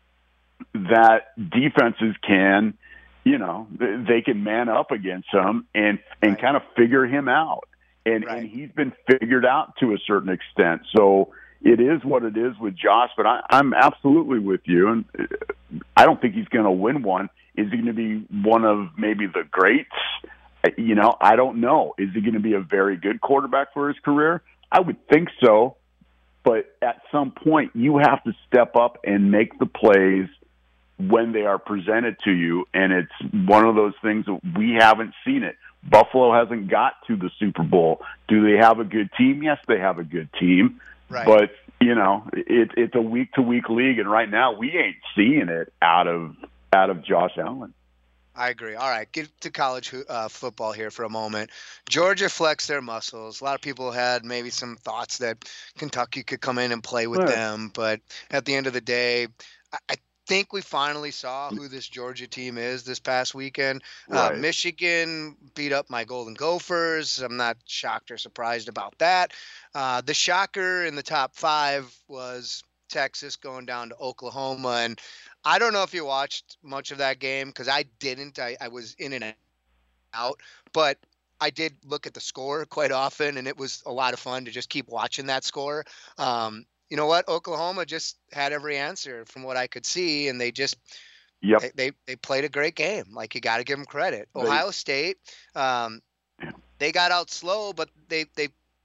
that defenses can, you know, they can man up against him and and kind of figure him out. And right. and he's been figured out to a certain extent. So it is what it is with Josh, but I, I'm absolutely with you. And I don't think he's going to win one. Is he going to be one of maybe the greats? You know, I don't know. Is he going to be a very good quarterback for his career? I would think so. but at some point you have to step up and make the plays when they are presented to you, and it's one of those things that we haven't seen it. Buffalo hasn't got to the Super Bowl. Do they have a good team? Yes, they have a good team. Right. But, you know, it, it's a week-to-week league, and right now we ain't seeing it out of out of Josh Allen. I agree. All right, get to college uh, football here for a moment. Georgia flexed their muscles. A lot of people had maybe some thoughts that Kentucky could come in and play with Right. them, but at the end of the day, I, I think we finally saw who this Georgia team is this past weekend. Uh, Right. Michigan beat up my Golden Gophers. I'm not shocked or surprised about that. Uh, the shocker in the top five was Texas going down to Oklahoma. And I don't know if you watched much of that game, because I didn't. I, I was in and out. But I did look at the score quite often, and it was a lot of fun to just keep watching that score. Um, you know what? Oklahoma just had every answer from what I could see, and they just Yep. they, they they played a great game. Like, you got to give them credit. They- Ohio State, um, they got out slow, but they they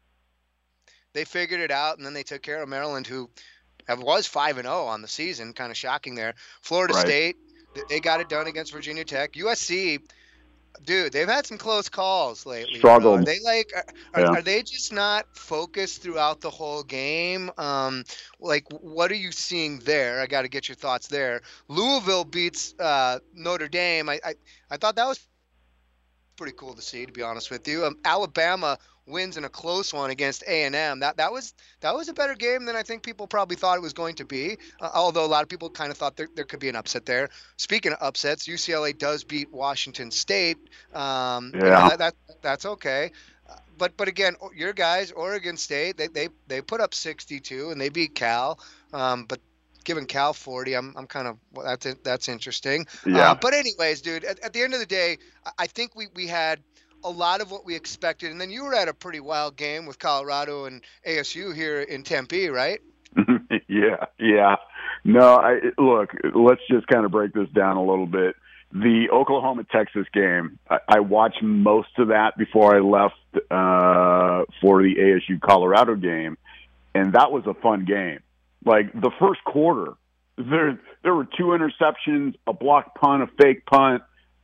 they figured it out, and then they took care of Maryland, who have, was five and zero on the season. Kind of shocking there. Florida Right. State, th- they got it done against Virginia Tech. U S C. Dude, they've had some close calls lately. bro. Struggled. Are they like are, are, Yeah. are they just not focused throughout the whole game? Um, like, what are you seeing there? I got to get your thoughts there. Louisville beats uh, Notre Dame. I, I I thought that was pretty cool to see, to be honest with you. Um, Alabama wins in a close one against A and M. That that was that was a better game than I think people probably thought it was going to be. Uh, although a lot of people kind of thought there, there could be an upset there. Speaking of upsets, U C L A does beat Washington State. Um, you know, Yeah. that, that that's okay. Uh, But but again, o- your guys, Oregon State, they they, they put up sixty-two and they beat Cal. Um, but giving Cal forty, I'm I'm kind of well, that's it- that's interesting. Yeah. Uh, but anyways, dude, at, at the end of the day, I, I think we we had a lot of what we expected, and then you were at a pretty wild game with Colorado and A S U here in Tempe, right? yeah, yeah. No, I look. Let's just kind of break this down a little bit. The Oklahoma Texas game, I, I watched most of that before I left uh, for the A S U Colorado game, and that was a fun game. Like the first quarter, there there were two interceptions, a blocked punt, a fake punt,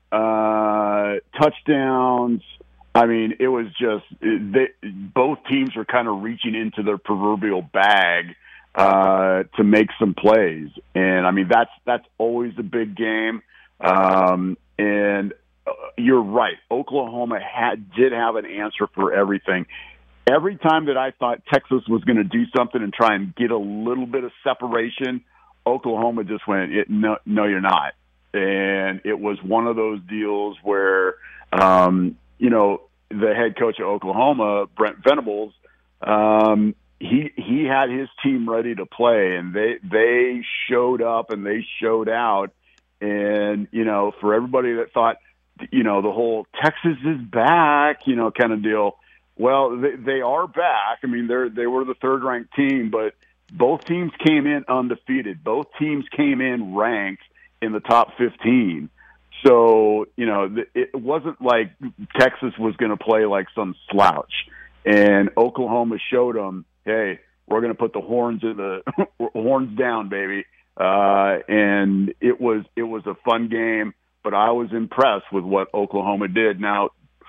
uh, touchdowns. I mean, it was just they, both teams were kind of reaching into their proverbial bag uh, to make some plays, and I mean that's that's always a big game. Um, and uh, you're right, Oklahoma had did have an answer for everything. Every time that I thought Texas was going to do something and try and get a little bit of separation, Oklahoma just went, it, no, no, you're not. And it was one of those deals where, um, you know, the head coach of Oklahoma, Brent Venables, um, he he had his team ready to play, and they they showed up and they showed out. And, you know, for everybody that thought, you know, the whole Texas is back, you know, kind of deal, well, they, they are back. I mean, they're they were the third-ranked team, but both teams came in undefeated. Both teams came in ranked in the top fifteen. So, you know, it wasn't like Texas was going to play like some slouch. And Oklahoma showed them, hey, we're going to put the horns in the horns down, baby. Uh, and it was it was a fun game, but I was impressed with what Oklahoma did. Now,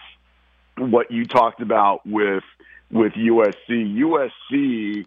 what you talked about with with U S C, U S C,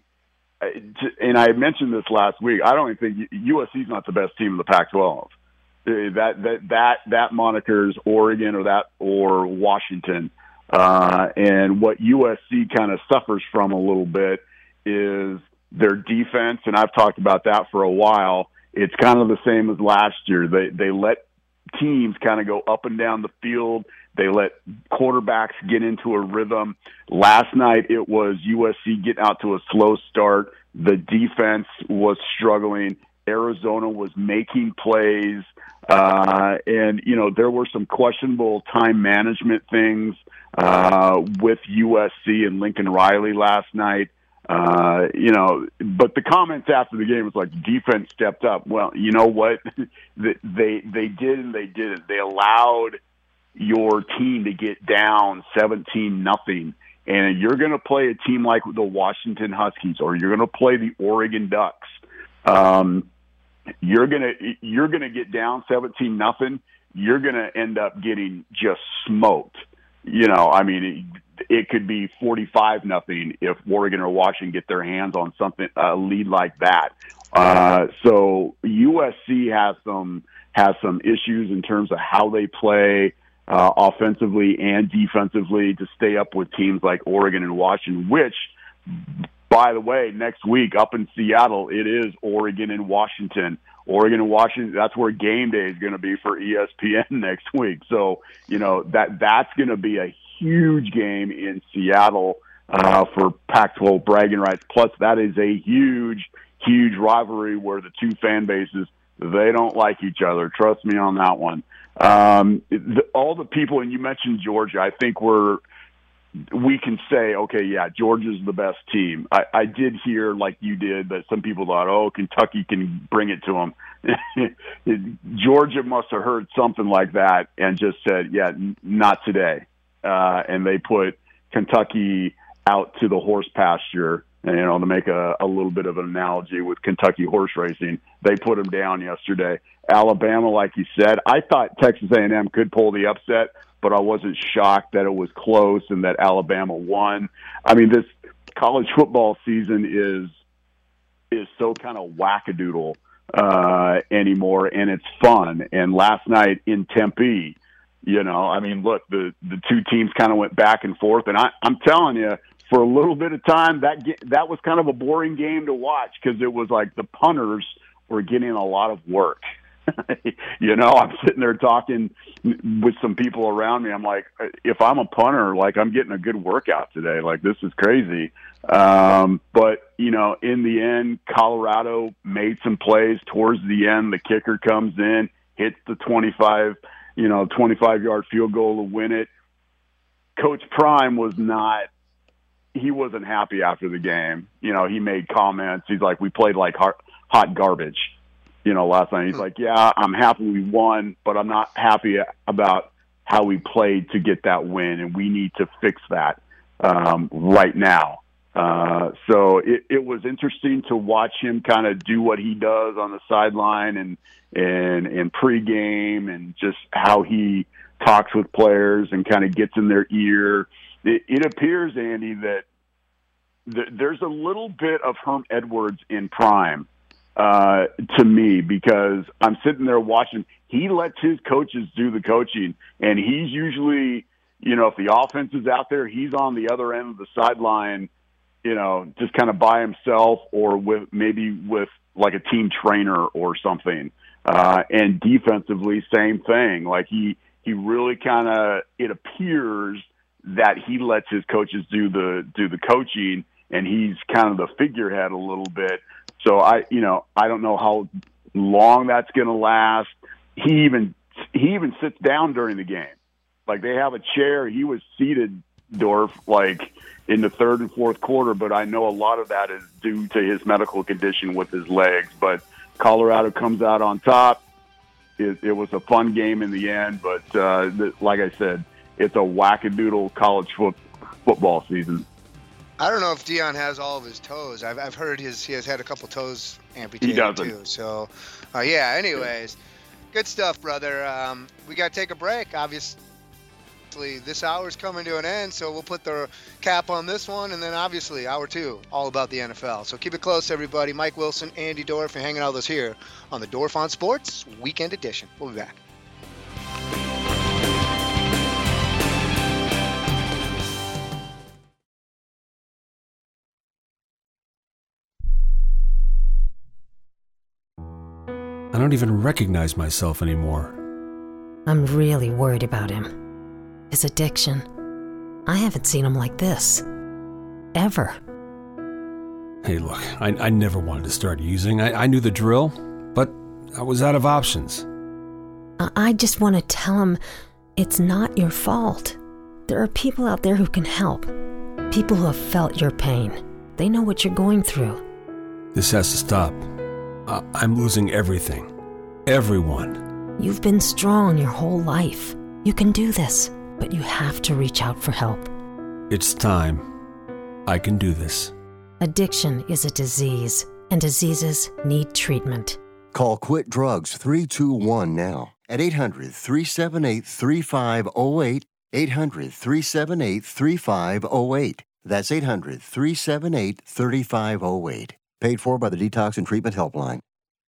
and I mentioned this last week. I don't even think U S C is not the best team in the Pac twelve. That that that that monikers Oregon or that or Washington, uh, and what U S C kind of suffers from a little bit is their defense, and I've talked about that for a while. It's kind of the same as last year. They they let teams kind of go up and down the field. They let quarterbacks get into a rhythm. Last night it was U S C getting out to a slow start. The defense was struggling. Arizona was making plays. Uh, and, you know, there were some questionable time management things uh, with U S C and Lincoln Riley last night. Uh, you know, but the comments after the game was like, defense stepped up. Well, you know what? they they did and they didn't. They allowed your team to get down seventeen nothing and you're going to play a team like the Washington Huskies, or you're going to play the Oregon Ducks, um, you're going to you're going to get down seventeen nothing. You're going to end up getting just smoked. You know, I mean, it, it could be forty-five nothing if Oregon or Washington get their hands on something, a lead like that. Uh, so U S C has some has some issues in terms of how they play uh, offensively and defensively to stay up with teams like Oregon and Washington, which, by the way, next week up in Seattle, it is Oregon and Washington. Oregon and Washington, that's where game day is going to be for E S P N next week. So, you know, that that's going to be a huge game in Seattle uh, for Pac twelve bragging rights. Plus, that is a huge, huge rivalry where the two fan bases, they don't like each other. Trust me on that one. Um, the, all the people, and you mentioned Georgia, I think we're we can say, okay, yeah, Georgia's the best team. I, I did hear, like you did, that some people thought, oh, Kentucky can bring it to them. Georgia must have heard something like that and just said, yeah, n- not today. Uh, and they put Kentucky out to the horse pasture. And, you know, to make a, a little bit of an analogy with Kentucky horse racing, they put them down yesterday. Alabama, like you said, I thought Texas A and M could pull the upset, but I wasn't shocked that it was close and that Alabama won. I mean, this college football season is is so kind of wackadoodle uh, anymore, and it's fun. And last night in Tempe, you know, I mean, look, the, the two teams kind of went back and forth, and I, I'm telling you, for a little bit of time, that that was kind of a boring game to watch because it was like the punters were getting a lot of work. You know, I'm sitting there talking with some people around me. I'm like, if I'm a punter, like I'm getting a good workout today. Like this is crazy. Um, but, you know, in the end, Colorado made some plays towards the end. The kicker comes in, hits the twenty-five, you know, twenty-five yard field goal to win it. Coach Prime was not, he wasn't happy after the game. You know, he made comments. He's like, we played like hot, hot garbage. You know, last night he's like, yeah, I'm happy we won, but I'm not happy about how we played to get that win, and we need to fix that um, right now. Uh, so it, it was interesting to watch him kind of do what he does on the sideline and and and pregame, and just how he talks with players and kind of gets in their ear. It, it appears, Andy, that th- there's a little bit of Herm Edwards in Prime. Uh, to me, because I'm sitting there watching, he lets his coaches do the coaching, and he's usually, you know, if the offense is out there, he's on the other end of the sideline, you know, just kind of by himself, or with maybe with like a team trainer or something. Uh, and defensively, same thing. Like he, he really kind of, it appears that he lets his coaches do the, do the coaching, and he's kind of the figurehead a little bit. So I, you know, I don't know how long that's going to last. He even he even sits down during the game. Like they have a chair. He was seated, Dorf, like in the third and fourth quarter. But I know a lot of that is due to his medical condition with his legs. But Colorado comes out on top. It, it was a fun game in the end. But uh, the, like I said, it's a wackadoodle college foot, football season. I don't know if Deion has all of his toes. I've I've heard his he has had a couple toes amputated he doesn't. too. So, uh, yeah. Anyways, good stuff, brother. Um, we got to take a break. Obviously, this hour's coming to an end, so we'll put the cap on this one, and then obviously hour two, all about the N F L. So keep it close, everybody. Mike Wilson, Andy Dorf, and hanging out with us here on the Dorf on Sports Weekend Edition. We'll be back. I don't even recognize myself anymore. I'm really worried about him. His addiction. I haven't seen him like this. Ever. Hey, look, I, I never wanted to start using. I, I knew the drill, but I was out of options. I, I just want to tell him it's not your fault. There are people out there who can help. People who have felt your pain. They know what you're going through. This has to stop. I- I'm losing everything. Everyone. You've been strong your whole life. You can do this, but you have to reach out for help. It's time. I can do this. Addiction is a disease, and diseases need treatment. Call Quit Drugs three two one now at eight hundred, three seven eight, three five zero eight, eight hundred, three seven eight, three five zero eight. That's eight hundred, three seven eight, three five zero eight. Paid for by the Detox and Treatment Helpline.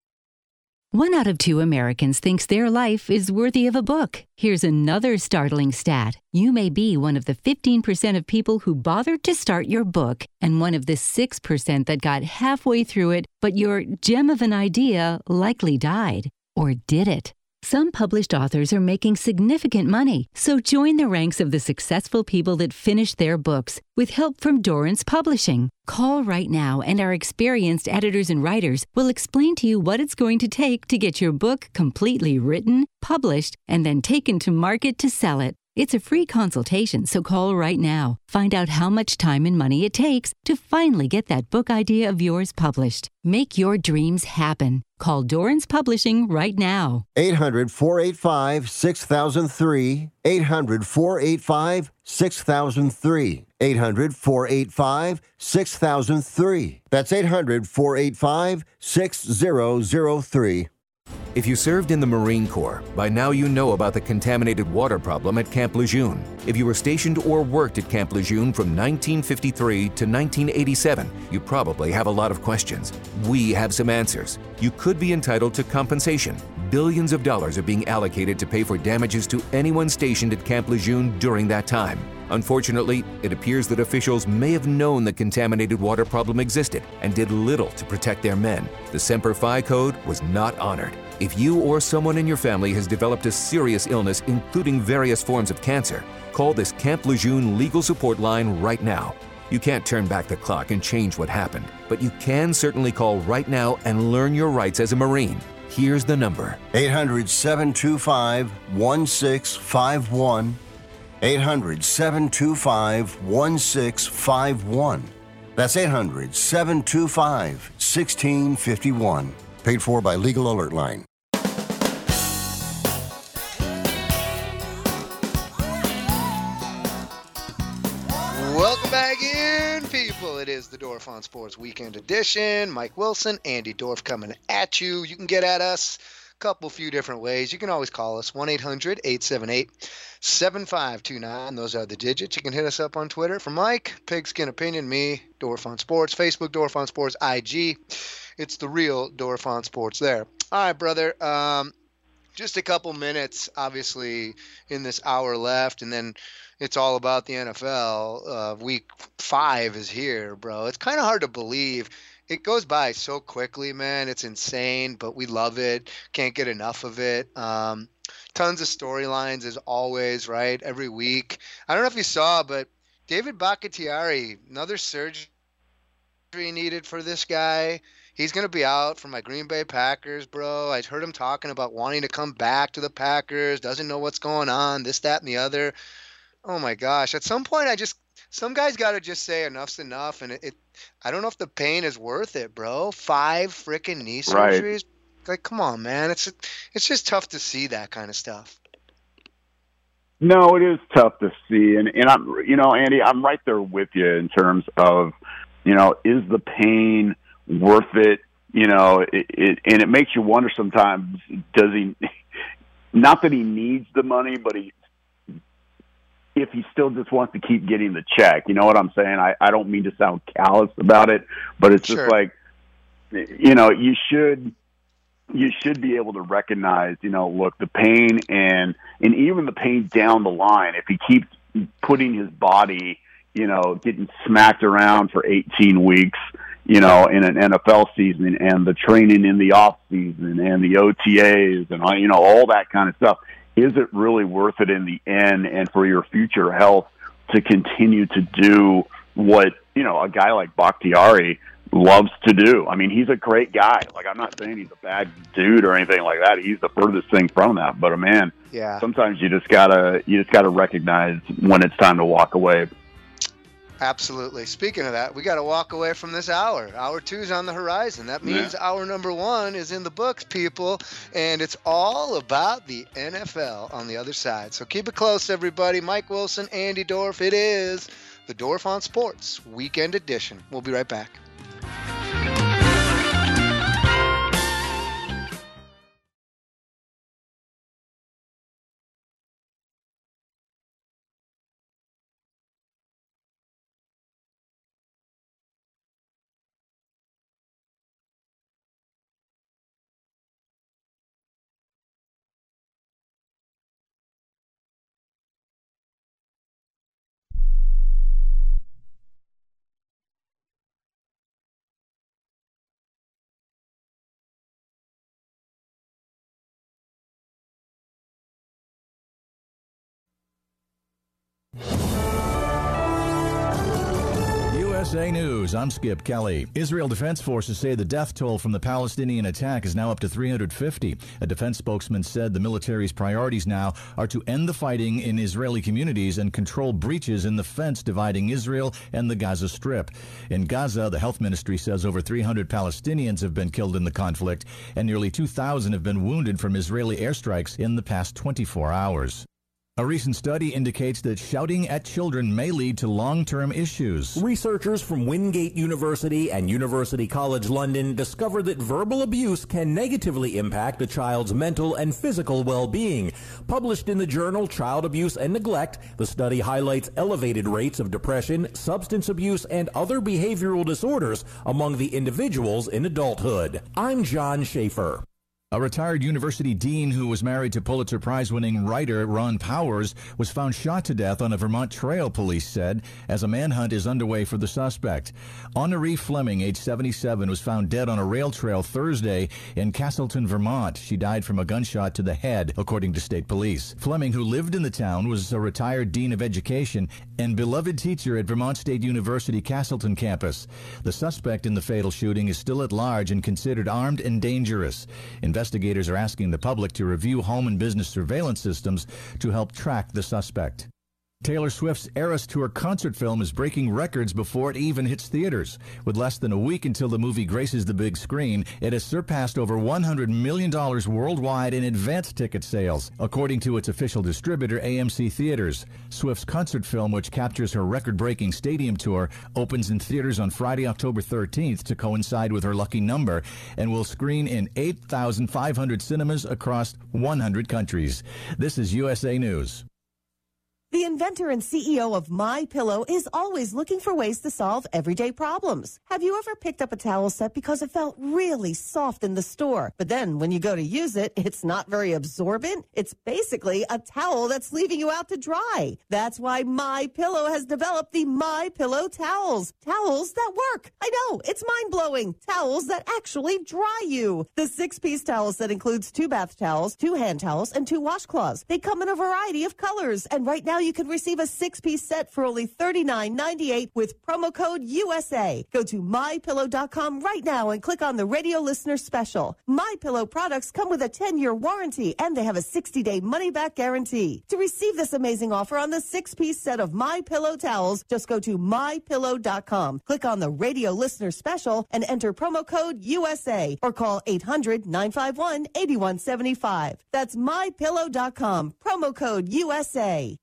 One out of two Americans thinks their life is worthy of a book. Here's another startling stat. You may be one of the fifteen percent of people who bothered to start your book and one of the six percent that got halfway through it, but your gem of an idea likely died. Or did it? Some published authors are making significant money, so join the ranks of the successful people that finish their books with help from Dorrance Publishing. Call right now and our experienced editors and writers will explain to you what it's going to take to get your book completely written, published, and then taken to market to sell it. It's a free consultation, so call right now. Find out how much time and money it takes to finally get that book idea of yours published. Make your dreams happen. Call Dorrance Publishing right now. eight hundred, four eight five, six thousand three. eight hundred, four eight five, six thousand three. eight hundred, four eight five, six thousand three. That's eight hundred, four eight five, six thousand three. If you served in the Marine Corps, by now you know about the contaminated water problem at Camp Lejeune. If you were stationed or worked at Camp Lejeune from nineteen fifty-three to nineteen eighty-seven, you probably have a lot of questions. We have some answers. You could be entitled to compensation. Billions of dollars are being allocated to pay for damages to anyone stationed at Camp Lejeune during that time. Unfortunately, it appears that officials may have known the contaminated water problem existed and did little to protect their men. The Semper Fi Code was not honored. If you or someone in your family has developed a serious illness, including various forms of cancer, call this Camp Lejeune legal support line right now. You can't turn back the clock and change what happened, but you can certainly call right now and learn your rights as a Marine. Here's the number. eight hundred, seven two five, one six five one. eight hundred, seven two five, one six five one. That's eight hundred, seven two five, one six five one. Paid for by Legal Alert Line. Welcome back in, people. It is the Dorf on Sports Weekend Edition. Mike Wilson, Andy Dorf coming at you. You can get at us a couple few different ways. You can always call us one eight hundred, eight seven eight, seven five two nine. Those are the digits. You can hit us up on Twitter. For Mike, Pigskin Opinion, me, Dorf on Sports, Facebook, Dorf on Sports, I G. It's the real Dorf on Sports there. All right, brother. Um, just a couple minutes, obviously, in this hour left, and then it's all about the N F L. Uh, week five is here, bro. It's kind of hard to believe. It goes by so quickly, man. It's insane, but we love it. Can't get enough of it. Um, tons of storylines as always, right? Every week. I don't know if you saw, but David Bakhtiari, another surgery needed for this guy. He's going to be out for my Green Bay Packers, bro. I heard him talking about wanting to come back to the Packers, doesn't know what's going on, this, that, and the other. Oh, my gosh. At some point, I just – some guys got to just say enough's enough, and it, it – I don't know if the pain is worth it, bro. Five freaking knee surgeries? Right. Like, come on, man. It's it's just tough to see that kind of stuff. No, it is tough to see. And, and I'm, you know, Andy, I'm right there with you in terms of, you know, is the pain – worth it, you know, it, it, and it makes you wonder sometimes, does he, not that he needs the money, but he, if he still just wants to keep getting the check, you know what I'm saying? I, I don't mean to sound callous about it, but it's just sure. like, you know, you should, you should be able to recognize, you know, look, the pain and, and even the pain down the line, if he keeps putting his body, you know, getting smacked around for eighteen weeks, you know, in an N F L season, and the training in the off season and the O T As and, you know, all that kind of stuff. Is it really worth it in the end and for your future health to continue to do what, you know, a guy like Bakhtiari loves to do? I mean, he's a great guy. Like, I'm not saying he's a bad dude or anything like that. He's the furthest thing from that. But, man, yeah. sometimes you just gotta you just gotta recognize when it's time to walk away. Absolutely. Speaking of that, we got to walk away from this hour. Hour two is on the horizon. That means yeah. hour number one is in the books, people, and it's all about the N F L on the other side. So keep it close, everybody. Mike Wilson, Andy Dorf. It is The Dorf on Sports Weekend Edition. We'll be right back. U S A News, I'm Skip Kelly. Israel Defense Forces say the death toll from the Palestinian attack is now up to three hundred fifty. A defense spokesman said the military's priorities now are to end the fighting in Israeli communities and control breaches in the fence dividing Israel and the Gaza Strip. In Gaza, the health ministry says over three hundred Palestinians have been killed in the conflict and nearly two thousand have been wounded from Israeli airstrikes in the past twenty-four hours. A recent study indicates that shouting at children may lead to long-term issues. Researchers from Wingate University and University College London discovered that verbal abuse can negatively impact a child's mental and physical well-being. Published in the journal Child Abuse and Neglect, the study highlights elevated rates of depression, substance abuse, and other behavioral disorders among the individuals in adulthood. I'm John Schaefer. A retired university dean who was married to Pulitzer Prize-winning writer Ron Powers was found shot to death on a Vermont trail, police said, as a manhunt is underway for the suspect. Honoree Fleming, age seventy-seven, was found dead on a rail trail Thursday in Castleton, Vermont. She died from a gunshot to the head, according to state police. Fleming, who lived in the town, was a retired dean of education and beloved teacher at Vermont State University Castleton campus. The suspect in the fatal shooting is still at large and considered armed and dangerous. Investigators are asking the public to review home and business surveillance systems to help track the suspect. Taylor Swift's Eras Tour concert film is breaking records before it even hits theaters. With less than a week until the movie graces the big screen, it has surpassed over one hundred million dollars worldwide in advance ticket sales, according to its official distributor, A M C Theaters. Swift's concert film, which captures her record-breaking stadium tour, opens in theaters on Friday, October thirteenth to coincide with her lucky number and will screen in eight thousand five hundred cinemas across one hundred countries. This is U S A News. The inventor and C E O of MyPillow is always looking for ways to solve everyday problems. Have you ever picked up a towel set because it felt really soft in the store, but then when you go to use it, it's not very absorbent? It's basically a towel that's leaving you out to dry. That's why MyPillow has developed the MyPillow towels. Towels that work. I know, it's mind-blowing. Towels that actually dry you. The six-piece towel set includes two bath towels, two hand towels, and two washcloths. They come in a variety of colors, and right now you can receive a six-piece set for only thirty-nine ninety-eight with promo code U S A. Go to my pillow dot com right now and click on the radio listener special. MyPillow products come with a ten-year warranty, and they have a sixty-day money-back guarantee. To receive this amazing offer on the six-piece set of MyPillow towels, just go to my pillow dot com. Click on the radio listener special and enter promo code U S A or call eight hundred nine five one eight one seven five. That's my pillow dot com. Promo code U S A.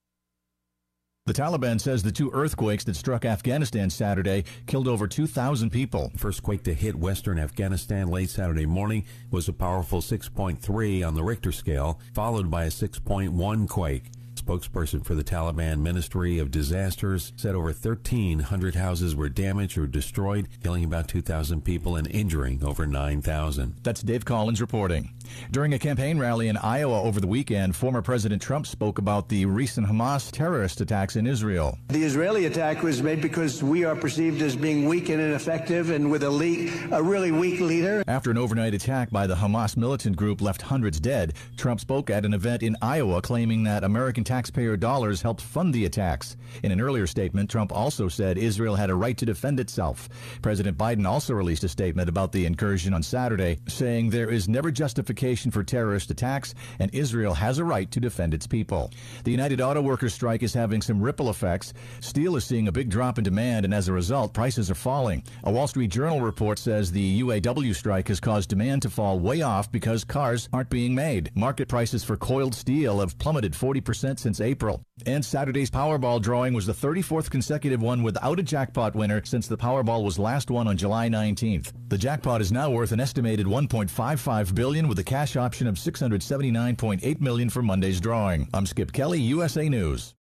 The Taliban says the two earthquakes that struck Afghanistan Saturday killed over two thousand people. First quake to hit western Afghanistan late Saturday morning was a powerful six point three on the Richter scale, followed by a six point one quake. Spokesperson for the Taliban Ministry of Disasters said over thirteen hundred houses were damaged or destroyed, killing about two thousand people and injuring over nine thousand. That's Dave Collins reporting. During a campaign rally in Iowa over the weekend, former President Trump spoke about the recent Hamas terrorist attacks in Israel. The Israeli attack was made because we are perceived as being weak and ineffective and with a, le- a really weak leader. After an overnight attack by the Hamas militant group left hundreds dead, Trump spoke at an event in Iowa claiming that American taxpayer dollars helped fund the attacks. In an earlier statement, Trump also said Israel had a right to defend itself. President Biden also released a statement about the incursion on Saturday, saying there is never justification for terrorist attacks and Israel has a right to defend its people. The United Auto Workers strike is having some ripple effects. Steel is seeing a big drop in demand, and as a result, prices are falling. A Wall Street Journal report says the U A W strike has caused demand to fall way off because cars aren't being made. Market prices for coiled steel have plummeted forty percent percent since April. And Saturday's Powerball drawing was the thirty-fourth consecutive one without a jackpot winner since the Powerball was last won on July nineteenth. The jackpot is now worth an estimated one point five five billion dollars with a cash option of six hundred seventy-nine point eight million dollars for Monday's drawing. I'm Skip Kelly, U S A News.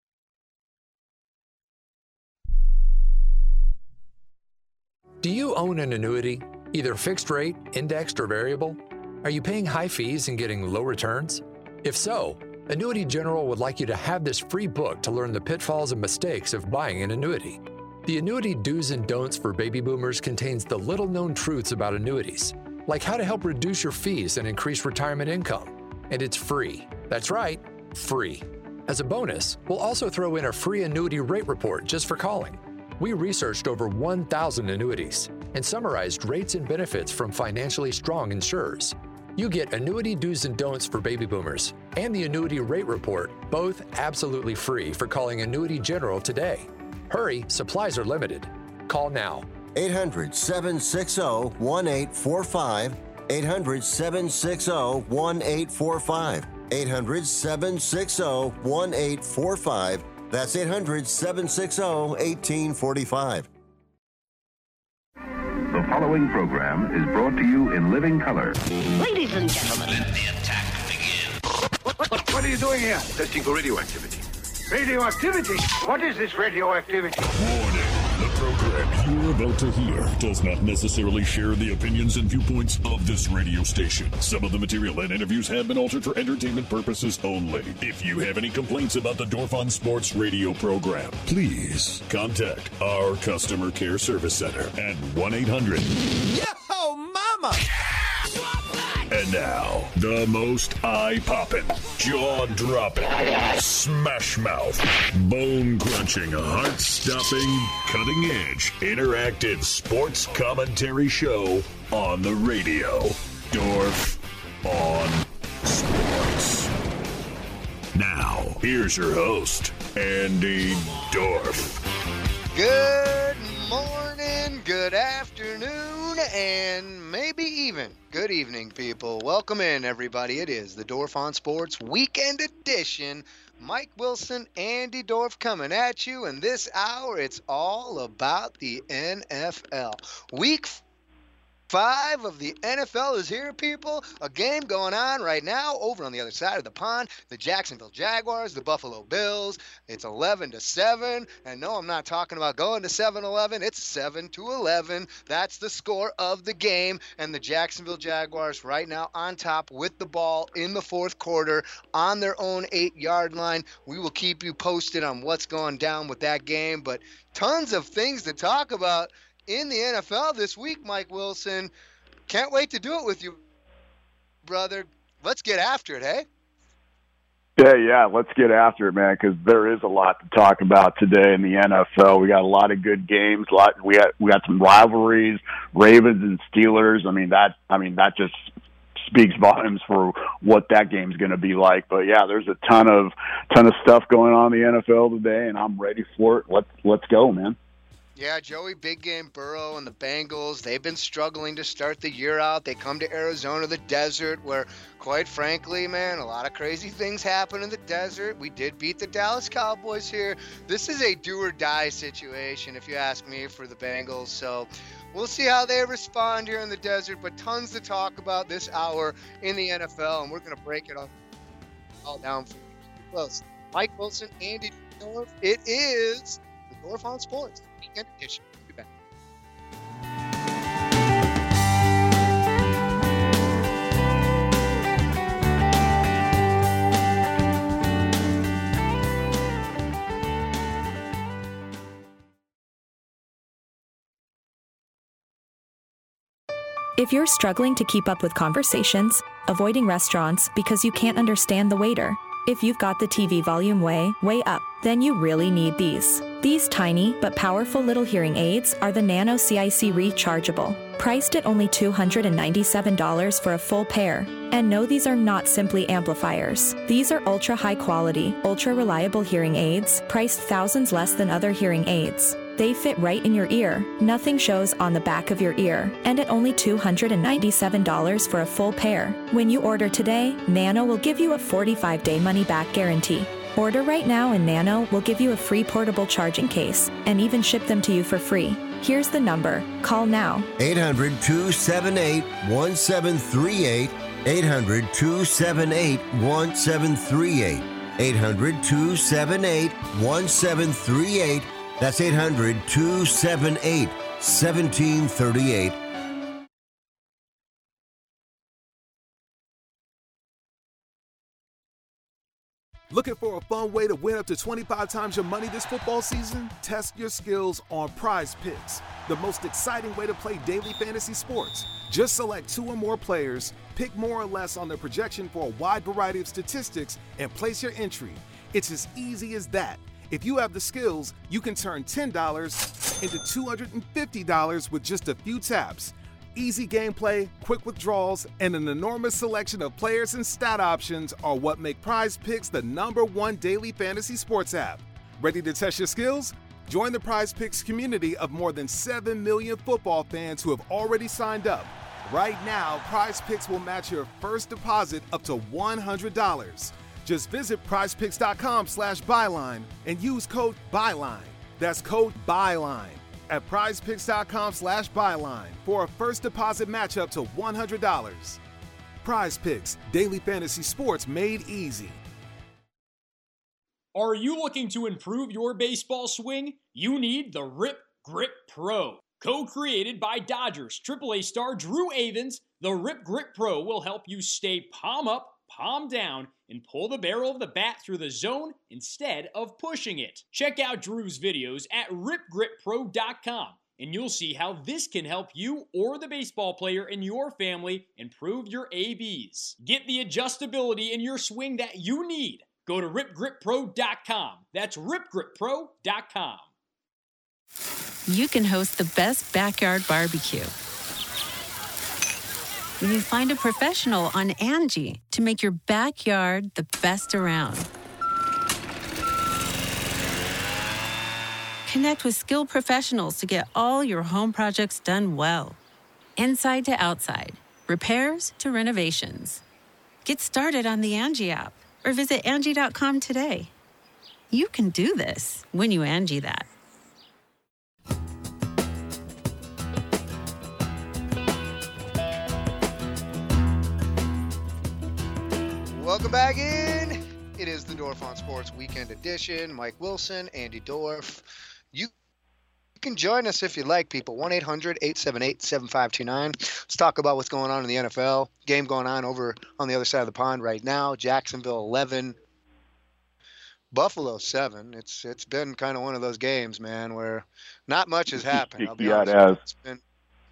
Do you own an annuity, either fixed rate, indexed, or variable? Are you paying high fees and getting low returns? If so, Annuity General would like you to have this free book to learn the pitfalls and mistakes of buying an annuity. The Annuity Do's and Don'ts for Baby Boomers contains the little-known truths about annuities, like how to help reduce your fees and increase retirement income. And it's free. That's right, free. As a bonus, we'll also throw in a free annuity rate report just for calling. We researched over one thousand annuities and summarized rates and benefits from financially strong insurers. You get Annuity Do's and Don'ts for Baby Boomers and the Annuity Rate Report, both absolutely free for calling Annuity General today. Hurry, supplies are limited. Call now. eight hundred, seven six zero, one eight four five. eight hundred, seven six zero, one eight four five. eight hundred, seven six zero, one eight four five. That's eight hundred, seven six zero, one eight four five. The following program is brought to you in living color. Ladies and gentlemen, let the attack begin. What, what, what, what are you doing here? Testing for radioactivity. Radioactivity? What is this radioactivity? Warning. The program you're about to hear does not necessarily share the opinions and viewpoints of this radio station. Some of the material and interviews have been altered for entertainment purposes only. If you have any complaints about the Dorf on Sports radio program, please contact our customer care service center at one eight hundred. Yo, mama! And now, the most eye-popping, jaw-dropping, smash-mouth, bone-crunching, heart-stopping, cutting-edge, interactive sports commentary show on the radio. Dorf on Sports. Now, here's your host, Andy Dorf. Good morning, good afternoon, and maybe even good evening, people. Welcome in, everybody. It is the Dorf on Sports Weekend Edition. Mike Wilson, Andy Dorf coming at you, and this hour it's all about the N F L. Week Five of the N F L is here, people. A game going on right now over on the other side of the pond. The Jacksonville Jaguars, the Buffalo Bills. It's eleven to seven. And no, I'm not talking about going to seven eleven. It's seven to eleven. That's the score of the game. And the Jacksonville Jaguars right now on top with the ball in the fourth quarter on their own eight-yard line. We will keep you posted on what's going down with that game. But tons of things to talk about in the N F L this week, Mike Wilson. Can't wait to do it with you, brother. Let's get after it, hey? Yeah, yeah, let's get after it, man, because there is a lot to talk about today in the N F L. We got a lot of good games. A lot, we got we got some rivalries, Ravens and Steelers. I mean that. I mean that just speaks volumes for what that game's going to be like. But yeah, there's a ton of ton of stuff going on in the N F L today, and I'm ready for it. Let's let's go, man. Yeah, Joey, big game Burrow and the Bengals, they've been struggling to start the year out. They come to Arizona, the desert, where, quite frankly, man, a lot of crazy things happen in the desert. We did beat the Dallas Cowboys here. This is a do-or-die situation, if you ask me, for the Bengals. So we'll see how they respond here in the desert, but tons to talk about this hour in the N F L, and we're going to break it all, all down for you. Close. Mike Wilson, Andy Dorf. It is the Dorf on Sports Weekend Edition. Be back. If you're struggling to keep up with conversations, avoiding restaurants because you can't understand the waiter, if you've got the T V volume way, way up, then you really need these. These tiny but powerful little hearing aids are the Nano C I C Rechargeable, priced at only two hundred ninety-seven dollars for a full pair. And no, these are not simply amplifiers. These are ultra high quality, ultra reliable hearing aids, priced thousands less than other hearing aids. They fit right in your ear, nothing shows on the back of your ear, and at only two hundred ninety-seven dollars for a full pair. When you order today, Nano will give you a forty-five day money-back guarantee. Order right now and Nano will give you a free portable charging case and even ship them to you for free. Here's the number. Call now. eight hundred, two seven eight, one seven three eight. eight hundred, two seven eight, one seven three eight. eight hundred, two seven eight, one seven three eight. That's eight hundred, two seven eight, one seven three eight. Looking for a fun way to win up to twenty-five times your money this football season? Test your skills on Prize Picks, the most exciting way to play daily fantasy sports. Just select two or more players, pick more or less on their projection for a wide variety of statistics, and place your entry. It's as easy as that. If you have the skills, you can turn ten dollars into two hundred fifty dollars with just a few taps. Easy gameplay, quick withdrawals, and an enormous selection of players and stat options are what make Prize Picks the number one daily fantasy sports app. Ready to test your skills? Join the Prize Picks community of more than seven million football fans who have already signed up. Right now, Prize Picks will match your first deposit up to one hundred dollars. Just visit prizepicks.com slash byline and use code BYLINE. That's code BYLINE at prizepicks.com slash byline for a first deposit match up to one hundred dollars. Prize Picks, daily fantasy sports made easy. Are you looking to improve your baseball swing? You need the Rip Grip Pro. Co-created by Dodgers triple A star Drew Avans, the Rip Grip Pro will help you stay palm up, palm down, and pull the barrel of the bat through the zone instead of pushing it. Check out Drew's videos at rip grip pro dot com, and you'll see how this can help you or the baseball player in your family improve your A Bs. Get the adjustability in your swing that you need. Go to rip grip pro dot com. That's rip grip pro dot com. You can host the best backyard barbecue when you find a professional on Angie to make your backyard the best around. Connect with skilled professionals to get all your home projects done well. Inside to outside, repairs to renovations. Get started on the Angie app or visit Angie dot com today. You can do this when you Angie that. Welcome back in. It is the Dorf on Sports Weekend Edition. Mike Wilson, Andy Dorf. You can join us if you'd like, people. one eight hundred, eight seven eight, seven five two nine. Let's talk about what's going on in the N F L. Game going on over on the other side of the pond right now. Jacksonville eleven, Buffalo seven. It's it's been kind of one of those games, man, where not much has happened. I'll be yeah, honest. it has. It's been,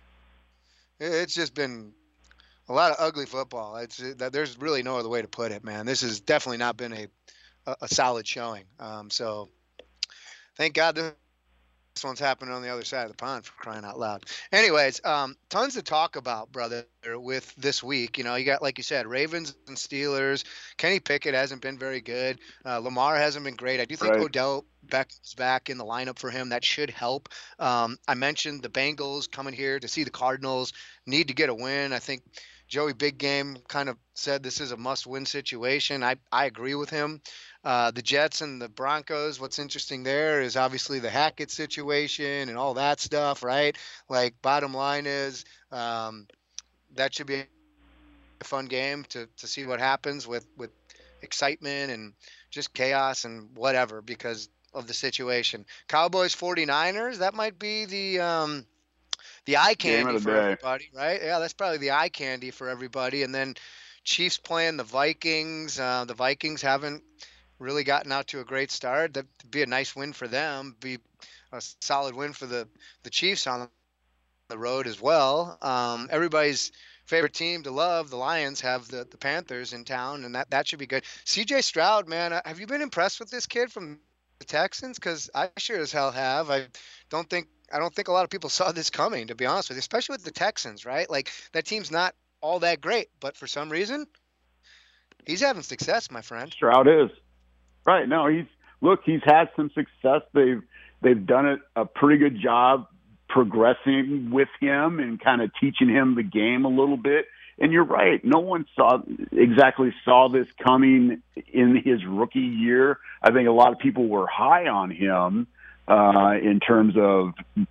it's just been a lot of ugly football. It's that there's really no other way to put it, man. This has definitely not been a a, a solid showing. Um, so thank God this one's happening on the other side of the pond, for crying out loud. Anyways, um, tons to talk about, brother, with this week. You know, you got, like you said, Ravens and Steelers. Kenny Pickett hasn't been very good. Uh, Lamar hasn't been great. I do think Right. Odell Beck's back in the lineup for him. That should help. Um, I mentioned the Bengals coming here to see the Cardinals. Need to get a win. I think Joey Big Game kind of said this is a must-win situation. I, I agree with him. Uh, the Jets and the Broncos, what's interesting there is obviously the Hackett situation and all that stuff, right? Like, bottom line is um, that should be a fun game to, to see what happens with, with excitement and just chaos and whatever because of the situation. Cowboys forty-niners, that might be the um, – the eye candy the for day. everybody, right? Yeah, that's probably the eye candy for everybody. And then Chiefs playing the Vikings. Uh, the Vikings haven't really gotten out to a great start. That'd be a nice win for them. Be a solid win for the, the Chiefs on the road as well. Um, everybody's favorite team to love, the Lions, have the, the Panthers in town, and that, that should be good. C J Stroud, man, uh, have you been impressed with this kid from the Texans? Because I sure as hell have. I don't think I don't think a lot of people saw this coming, to be honest with you, especially with the Texans, right? Like, that team's not all that great, but for some reason, he's having success, my friend. Stroud is. Right. No, he's look, he's had some success. They've they've done it a pretty good job progressing with him and kind of teaching him the game a little bit. and you're right. No one saw exactly saw this coming in his rookie year. I think a lot of people were high on him uh, in terms of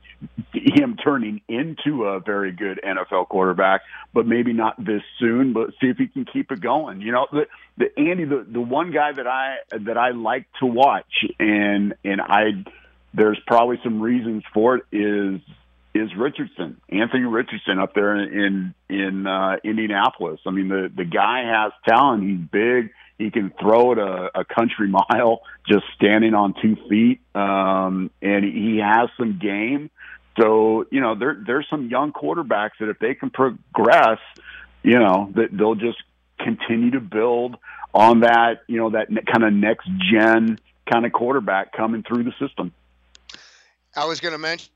him turning into a very good N F L quarterback, but maybe not this soon. But see if he can keep it going. You know, the, the Andy, the, the one guy that I that I like to watch, and and I there's probably some reasons for it is. is Richardson, Anthony Richardson up there in in uh, Indianapolis. I mean, the, the guy has talent. He's big. He can throw it a, a country mile just standing on two feet, um, and he has some game. So, you know, there there's some young quarterbacks that if they can progress, you know, that they'll just continue to build on that, you know, that kind of next gen kind of quarterback coming through the system. I was going to mention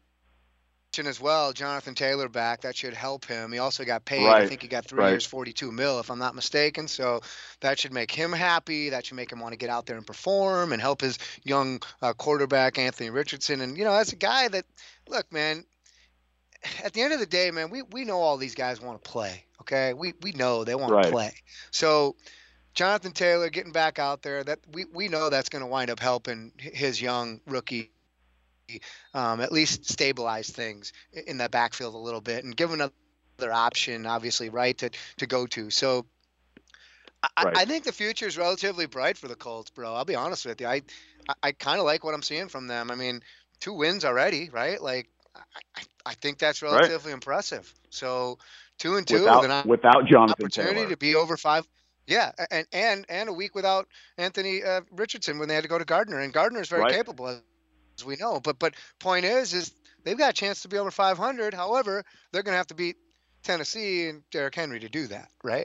as well, Jonathan Taylor back. That should help him. He also got paid. Right. I think he got three right. years, forty-two mil, if I'm not mistaken. So that should make him happy. That should make him want to get out there and perform and help his young uh, quarterback, Anthony Richardson. And, you know, as a guy that, look, man, at the end of the day, man, we, we know all these guys want to play. Okay. We, we know they want right. to play. So Jonathan Taylor getting back out there, that we, we know that's going to wind up helping his young rookie Um, at least stabilize things in that backfield a little bit and give another option, obviously, right, to, to go to. So I, right. I think the future is relatively bright for the Colts, bro. I'll be honest with you. I I, I kind of like what I'm seeing from them. I mean, two wins already, right? Like, I, I think that's relatively right. impressive. So two and two without, with an without Jonathan opportunity Taylor. to be over five. Yeah, and and and a week without Anthony uh, Richardson when they had to go to Gardner, and Gardner is very right. capable, as we know. But but point is, is they've got a chance to be over five hundred. However, they're going to have to beat Tennessee and Derrick Henry to do that, right?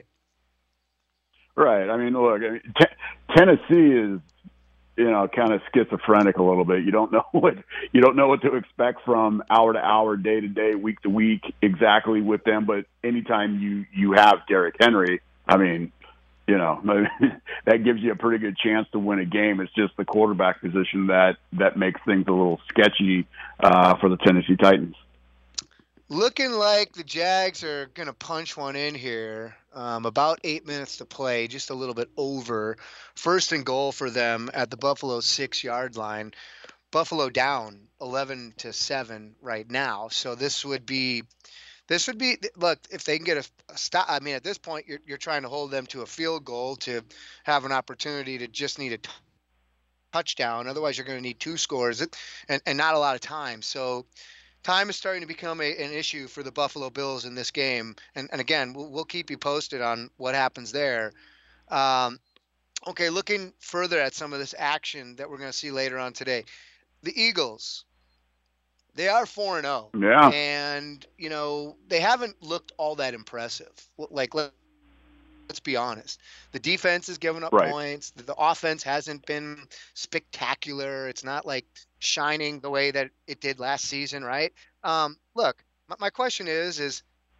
Right. I mean, look, I mean, t- Tennessee is, you know, kind of schizophrenic a little bit. You don't know what you don't know what to expect from hour to hour, day to day, week to week, exactly with them. But anytime you you have Derrick Henry, I mean, you know, that gives you a pretty good chance to win a game. It's just the quarterback position that, that makes things a little sketchy uh, for the Tennessee Titans. Looking like the Jags are going to punch one in here. Um, about eight minutes to play, just a little bit over. First and goal for them at the Buffalo six-yard line. Buffalo down eleven to seven right now. So this would be This would be, look, if they can get a, a stop, I mean, at this point, you're you're trying to hold them to a field goal to have an opportunity to just need a t- touchdown. Otherwise, you're going to need two scores and, and not a lot of time. So time is starting to become a, an issue for the Buffalo Bills in this game. And, and again, we'll, we'll keep you posted on what happens there. Um, okay, looking further at some of this action that we're going to see later on today. The Eagles. They are four and oh. Yeah. And, you know, they haven't looked all that impressive. Like, let, let's be honest. The defense is giving up right. points. The, the offense hasn't been spectacular. It's not, like, shining the way that it did last season, right? Um, look, my, my question is, is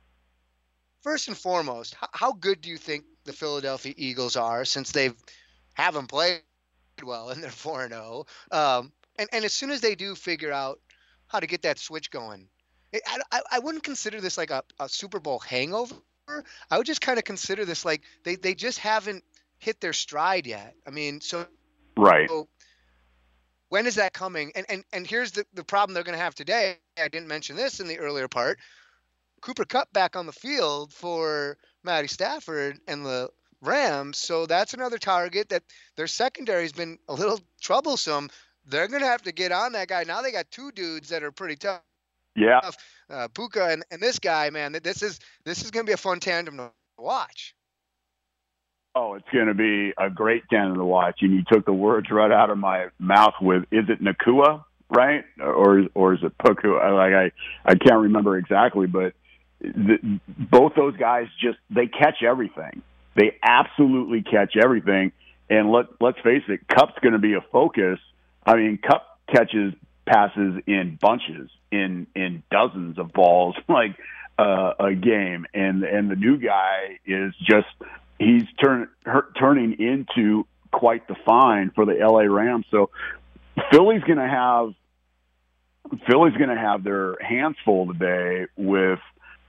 first and foremost, how, how good do you think the Philadelphia Eagles are since they've haven't played well and they're four and oh? Um, and, and as soon as they do figure out how to get that switch going. I, I, I wouldn't consider this like a, a Super Bowl hangover. I would just kind of consider this like they, they just haven't hit their stride yet. I mean, so, right. so when is that coming? And and, and here's the, the problem they're going to have today. I didn't mention this in the earlier part. Cooper Kupp back on the field for Matty Stafford and the Rams. So that's another target that their secondary has been a little troublesome. They're going to have to get on that guy. Now they got two dudes that are pretty tough. Yeah. Uh, Puka and, and this guy, man, this is this is going to be a fun tandem to watch. Oh, it's going to be a great tandem to watch. And you took the words right out of my mouth with, is it Nakua, right? Or or is it Puka? Like I, I can't remember exactly, but the, both those guys just, they catch everything. They absolutely catch everything. And let, let's face it, Kupp's going to be a focus. I mean, Kupp catches passes in bunches, in in dozens of balls, like uh, a game, and and the new guy is just he's turn her, turning into quite the find for the L A Rams. So Philly's going to have Philly's going to have their hands full today with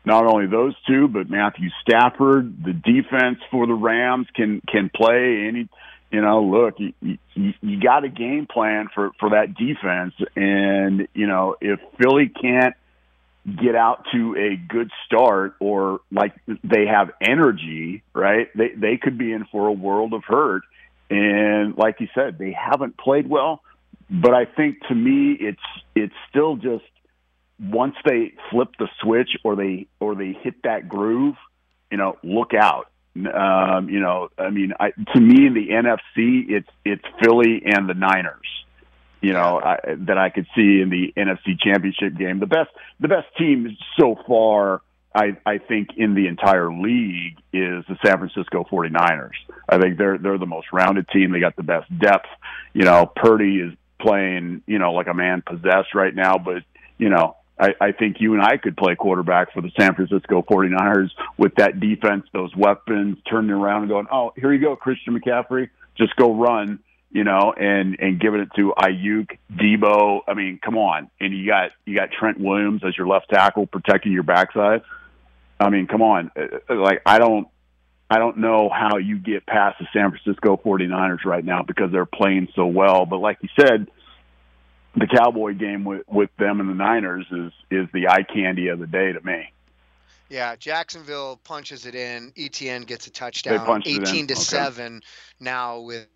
not only those two, but Matthew Stafford, the defense for the Rams can can play any. You know, look, you, you, you got a game plan for, for that defense, and you know if Philly can't get out to a good start, or like they have energy, right? They they could be in for a world of hurt. And like you said, they haven't played well, but I think to me, it's it's still just once they flip the switch or they or they hit that groove, you know, look out. Um, you know, I mean, I, to me in the N F C, it's it's Philly and the Niners. You know, I, that I could see in the N F C Championship game. The best the best team so far, I, I think, in the entire league is the San Francisco forty-niners. I think they're they're the most rounded team. They got the best depth. You know, Purdy is playing, you know, like a man possessed right now, but you know. I, I think you and I could play quarterback for the San Francisco forty-niners with that defense, those weapons, turning around and going, oh, here you go, Christian McCaffrey, just go run, you know, and, and giving it to Ayuk, Debo. I mean, come on. And you got you got Trent Williams as your left tackle protecting your backside. I mean, come on. Like, I don't I don't know how you get past the San Francisco forty-niners right now because they're playing so well. But like you said, the Cowboy game with, with them and the Niners is, is the eye candy of the day to me. Yeah, Jacksonville punches it in. E T N gets a touchdown, eighteen to seven now with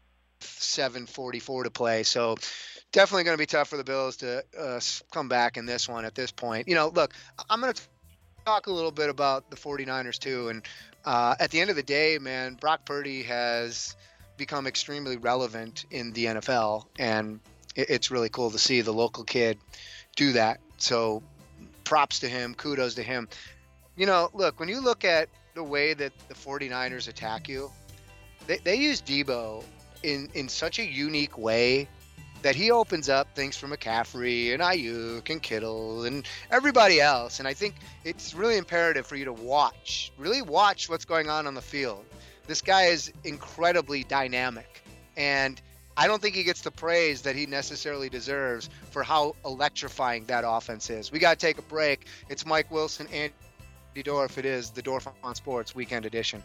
seven forty-four to play. So definitely going to be tough for the Bills to uh, come back in this one at this point. You know, look, I'm going to talk a little bit about the forty-niners too. And uh, at the end of the day, man, Brock Purdy has become extremely relevant in the N F L, and it's really cool to see the local kid do that. So props to him. Kudos to him. You know, look, when you look at the way that the forty-niners attack you, they, they use Debo in, in such a unique way that he opens up things for McCaffrey and Ayuk and Kittle and everybody else. And I think it's really imperative for you to watch, really watch what's going on on the field. This guy is incredibly dynamic, and I don't think he gets the praise that he necessarily deserves for how electrifying that offense is. We got to take a break. It's Mike Wilson, Andy Dorf. It is the Dorf on Sports Weekend Edition.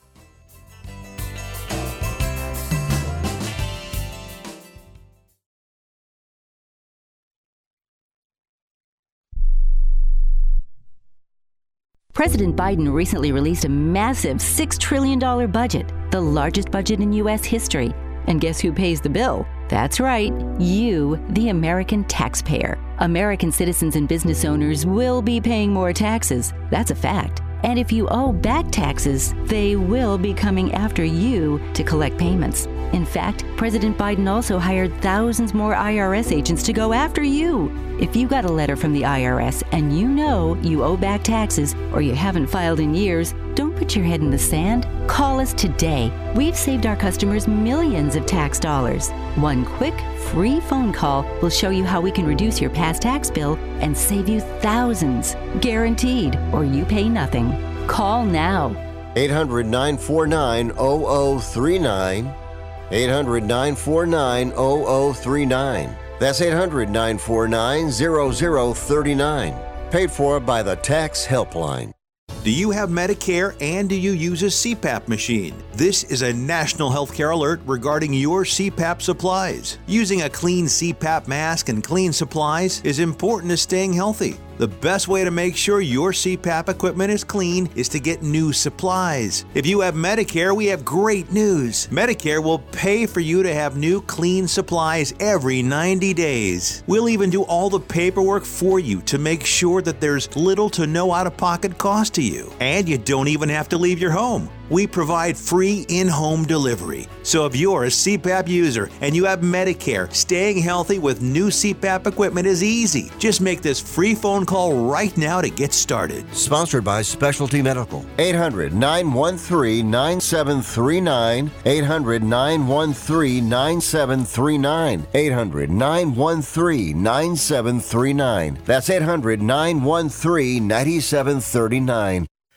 President Biden recently released a massive six trillion dollars budget, the largest budget in U S history. And guess who pays the bill? That's right, you, the American taxpayer. American citizens and business owners will be paying more taxes. That's a fact. And if you owe back taxes, they will be coming after you to collect payments. In fact, President Biden also hired thousands more I R S agents to go after you. If you got a letter from the I R S and you know you owe back taxes or you haven't filed in years, don't put your head in the sand. Call us today. We've saved our customers millions of tax dollars. One quick, free phone call will show you how we can reduce your past tax bill and save you thousands. Guaranteed, or you pay nothing. Call now. eight hundred, nine four nine, zero zero three nine. eight hundred, nine four nine, zero zero three nine. That's eight hundred, nine four nine, zero zero three nine. Paid for by the Tax Helpline. Do you have Medicare and do you use a C PAP machine? This is a national healthcare alert regarding your C PAP supplies. Using a clean C PAP mask and clean supplies is important to staying healthy. The best way to make sure your C PAP equipment is clean is to get new supplies. If you have Medicare, we have great news. Medicare will pay for you to have new clean supplies every ninety days. We'll even do all the paperwork for you to make sure that there's little to no out-of-pocket cost to you. And you don't even have to leave your home. We provide free in-home delivery. So if you're a C PAP user and you have Medicare, staying healthy with new C PAP equipment is easy. Just make this free phone call right now to get started. Sponsored by Specialty Medical. eight hundred, nine one three, nine seven three nine. eight hundred, nine one three, nine seven three nine. eight hundred, nine one three, nine seven three nine. That's eight hundred, nine one three, nine seven three nine.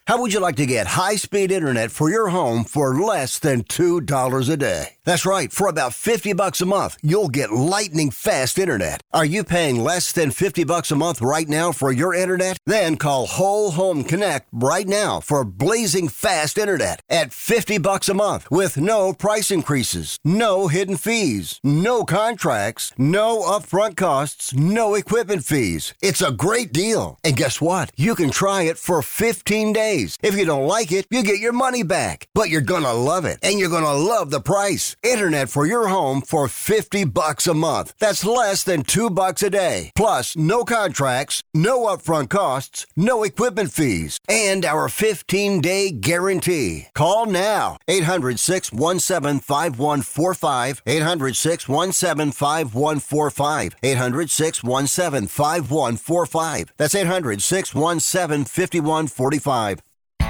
How would you like to get high-speed internet for your home for less than two dollars a day? That's right. For about fifty bucks a month, you'll get lightning-fast internet. Are you paying less than fifty bucks a month right now for your internet? Then call Whole Home Connect right now for blazing fast internet at fifty bucks a month with no price increases, no hidden fees, no contracts, no upfront costs, no equipment fees. It's a great deal. And guess what? You can try it for fifteen days. If you don't like it, you get your money back. But you're going to love it, and you're going to love the price. Internet for your home for fifty bucks a month. That's less than two bucks a day. Plus, no contracts, no upfront costs, no equipment fees, and our fifteen-day guarantee. Call now. eight hundred, six one seven, five one four five. eight hundred, six one seven, five one four five. eight hundred, six one seven, five one four five. That's eight hundred, six one seven, five one four five.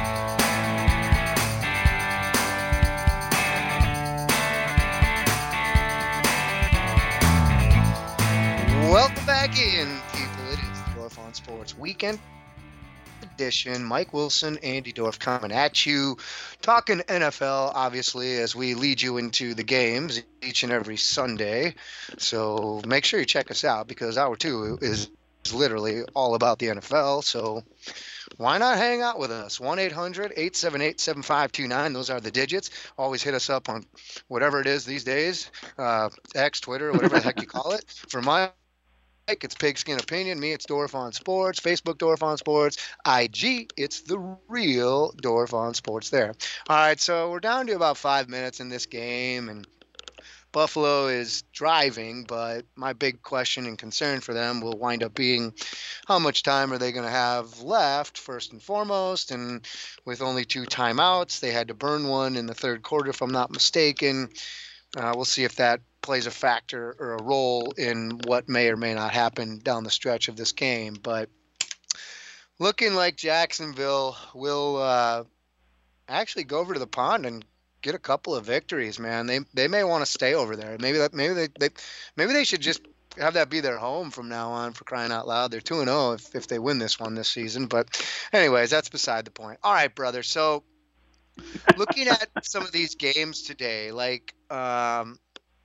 Welcome back in, people. It is the Dorf on Sports Weekend Edition. Mike Wilson, Andy Dorf coming at you, talking N F L, obviously, as we lead you into the games each and every Sunday. So make sure you check us out, because hour two is literally all about the N F L. So why not hang out with us? one eight hundred, eight seven eight, seven five two nine. Those are the digits. Always hit us up on whatever it is these days, uh, X, Twitter, whatever the heck you call it. For my it's Pigskin Opinion. Me, it's Dorf on Sports. Facebook, Dorf on Sports. I G, it's the real Dorf on Sports there. All right, so we're down to about five minutes in this game, and Buffalo is driving, but my big question and concern for them will wind up being how much time are they going to have left, first and foremost, and with only two timeouts, they had to burn one in the third quarter, if I'm not mistaken. Uh, we'll see if that plays a factor or a role in what may or may not happen down the stretch of this game. But looking like Jacksonville will uh, actually go over to the pond and get a couple of victories, man. They they may want to stay over there. Maybe that maybe they, they maybe they should just have that be their home from now on, for crying out loud. They're two and oh if if they win this one this season. But anyways, that's beside the point. All right, brother. So looking at some of these games today, like um,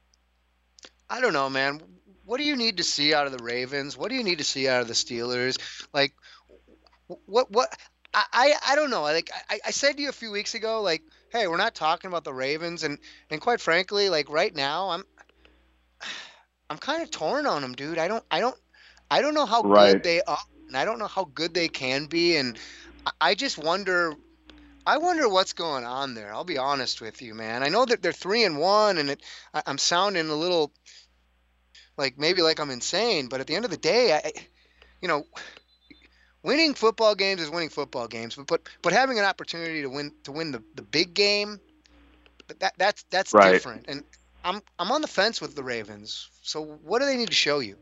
I don't know, man. What do you need to see out of the Ravens? What do you need to see out of the Steelers? Like, what what? I I, I don't know. Like I, I said to you a few weeks ago, like, hey, we're not talking about the Ravens, and and quite frankly, like right now, I'm I'm kind of torn on them, dude. I don't I don't I don't know how right. good they are, and I don't know how good they can be, and I just wonder. I wonder what's going on there. I'll be honest with you, man. I know that they're three and one, and it, I, I'm sounding a little like maybe like I'm insane. But at the end of the day, I, you know, winning football games is winning football games. But but, but having an opportunity to win to win the, the big game, that that's that's right. different. And I'm I'm on the fence with the Ravens. So what do they need to show you?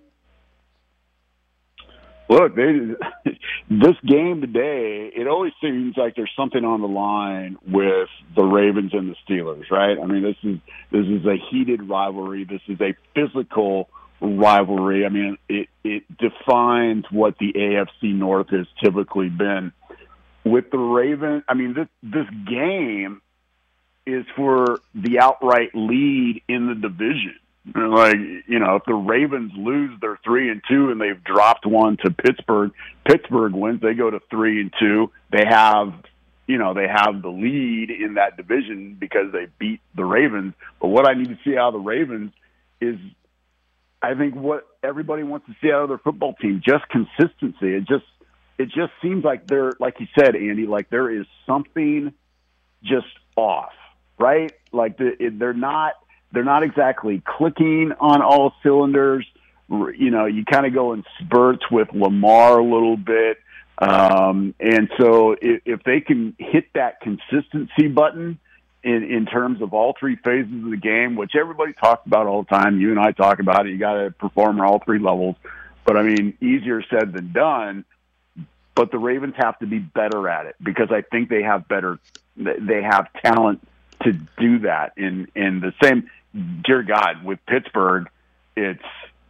Look, they, this game today, it always seems like there's something on the line with the Ravens and the Steelers, right? I mean, this is this is a heated rivalry. This is a physical rivalry. I mean, it, it defines what the A F C North has typically been. With the Ravens, I mean, this this game is for the outright lead in the division. Like, you know, if the Ravens lose, they're three and two, and they've dropped one to Pittsburgh. Pittsburgh wins, they go to three and two. They have, you know, they have the lead in that division because they beat the Ravens. But what I need to see out of the Ravens is, I think, what everybody wants to see out of their football team, just consistency. It just, it just seems like they're, like you said, Andy, like there is something just off, right? Like the, they're not. They're not exactly clicking on all cylinders. You know, you kind of go in spurts with Lamar a little bit. Um, and so if, if they can hit that consistency button in, in terms of all three phases of the game, which everybody talks about all the time, you and I talk about it, you got to perform at all three levels. But, I mean, easier said than done. But the Ravens have to be better at it because I think they have better – they have talent to do that. And, and the same – dear God, with Pittsburgh, it's,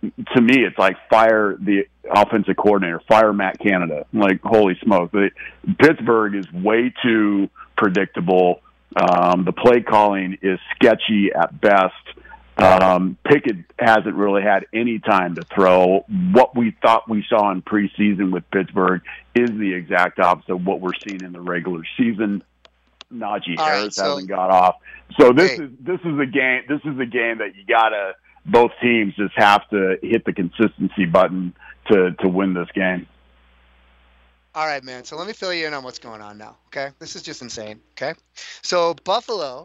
to me, it's like fire the offensive coordinator, fire Matt Canada. Like, holy smoke. But Pittsburgh is way too predictable. Um, the play calling is sketchy at best. Um, Pickett hasn't really had any time to throw. What we thought we saw in preseason with Pittsburgh is the exact opposite of what we're seeing in the regular season. Najee All Harris right, so, hasn't got off. So this hey. is this is a game. This is a game that you gotta. Both teams just have to hit the consistency button to to win this game. All right, man. So let me fill you in on what's going on now. Okay, this is just insane. Okay, so Buffalo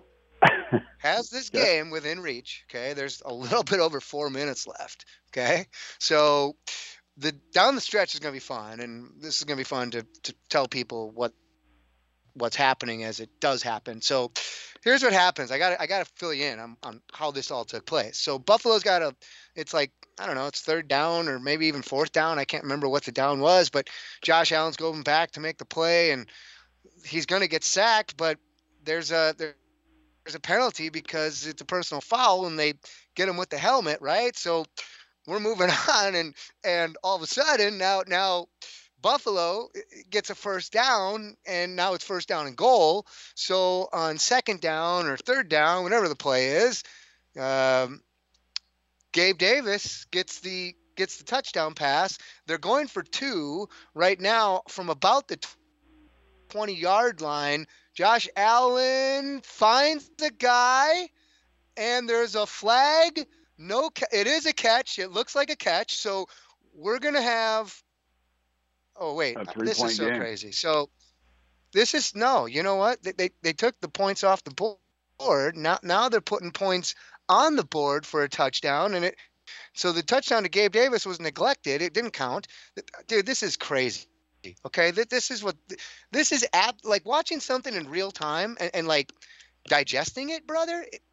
has this game within reach. Okay, there's a little bit over four minutes left. Okay, so the down the stretch is going to be fun, and this is going to be fun to to tell people what. what's happening as it does happen. So here's what happens. I got I got to fill you in on, on how this all took place. So Buffalo's got a, it's like, I don't know, it's third down or maybe even fourth down. I can't remember what the down was, but Josh Allen's going back to make the play and he's going to get sacked, but there's a, there's a penalty because it's a personal foul and they get him with the helmet, right? So we're moving on and, and all of a sudden now, now, Buffalo gets a first down, and now it's first down and goal. So on second down or third down, whatever the play is, um, Gabe Davis gets the gets the touchdown pass. They're going for two right now from about the twenty-yard line. Josh Allen finds the guy, and there's a flag. No, it is a catch. It looks like a catch. So we're gonna have. Oh, wait, this is so game. crazy. So this is, no, you know what? They, they they took the points off the board. Now now they're putting points on the board for a touchdown. And it so the touchdown to Gabe Davis was neglected. It didn't count. Dude, this is crazy. Okay, this is what, this is ab, like watching something in real time and, and like digesting it, brother. It,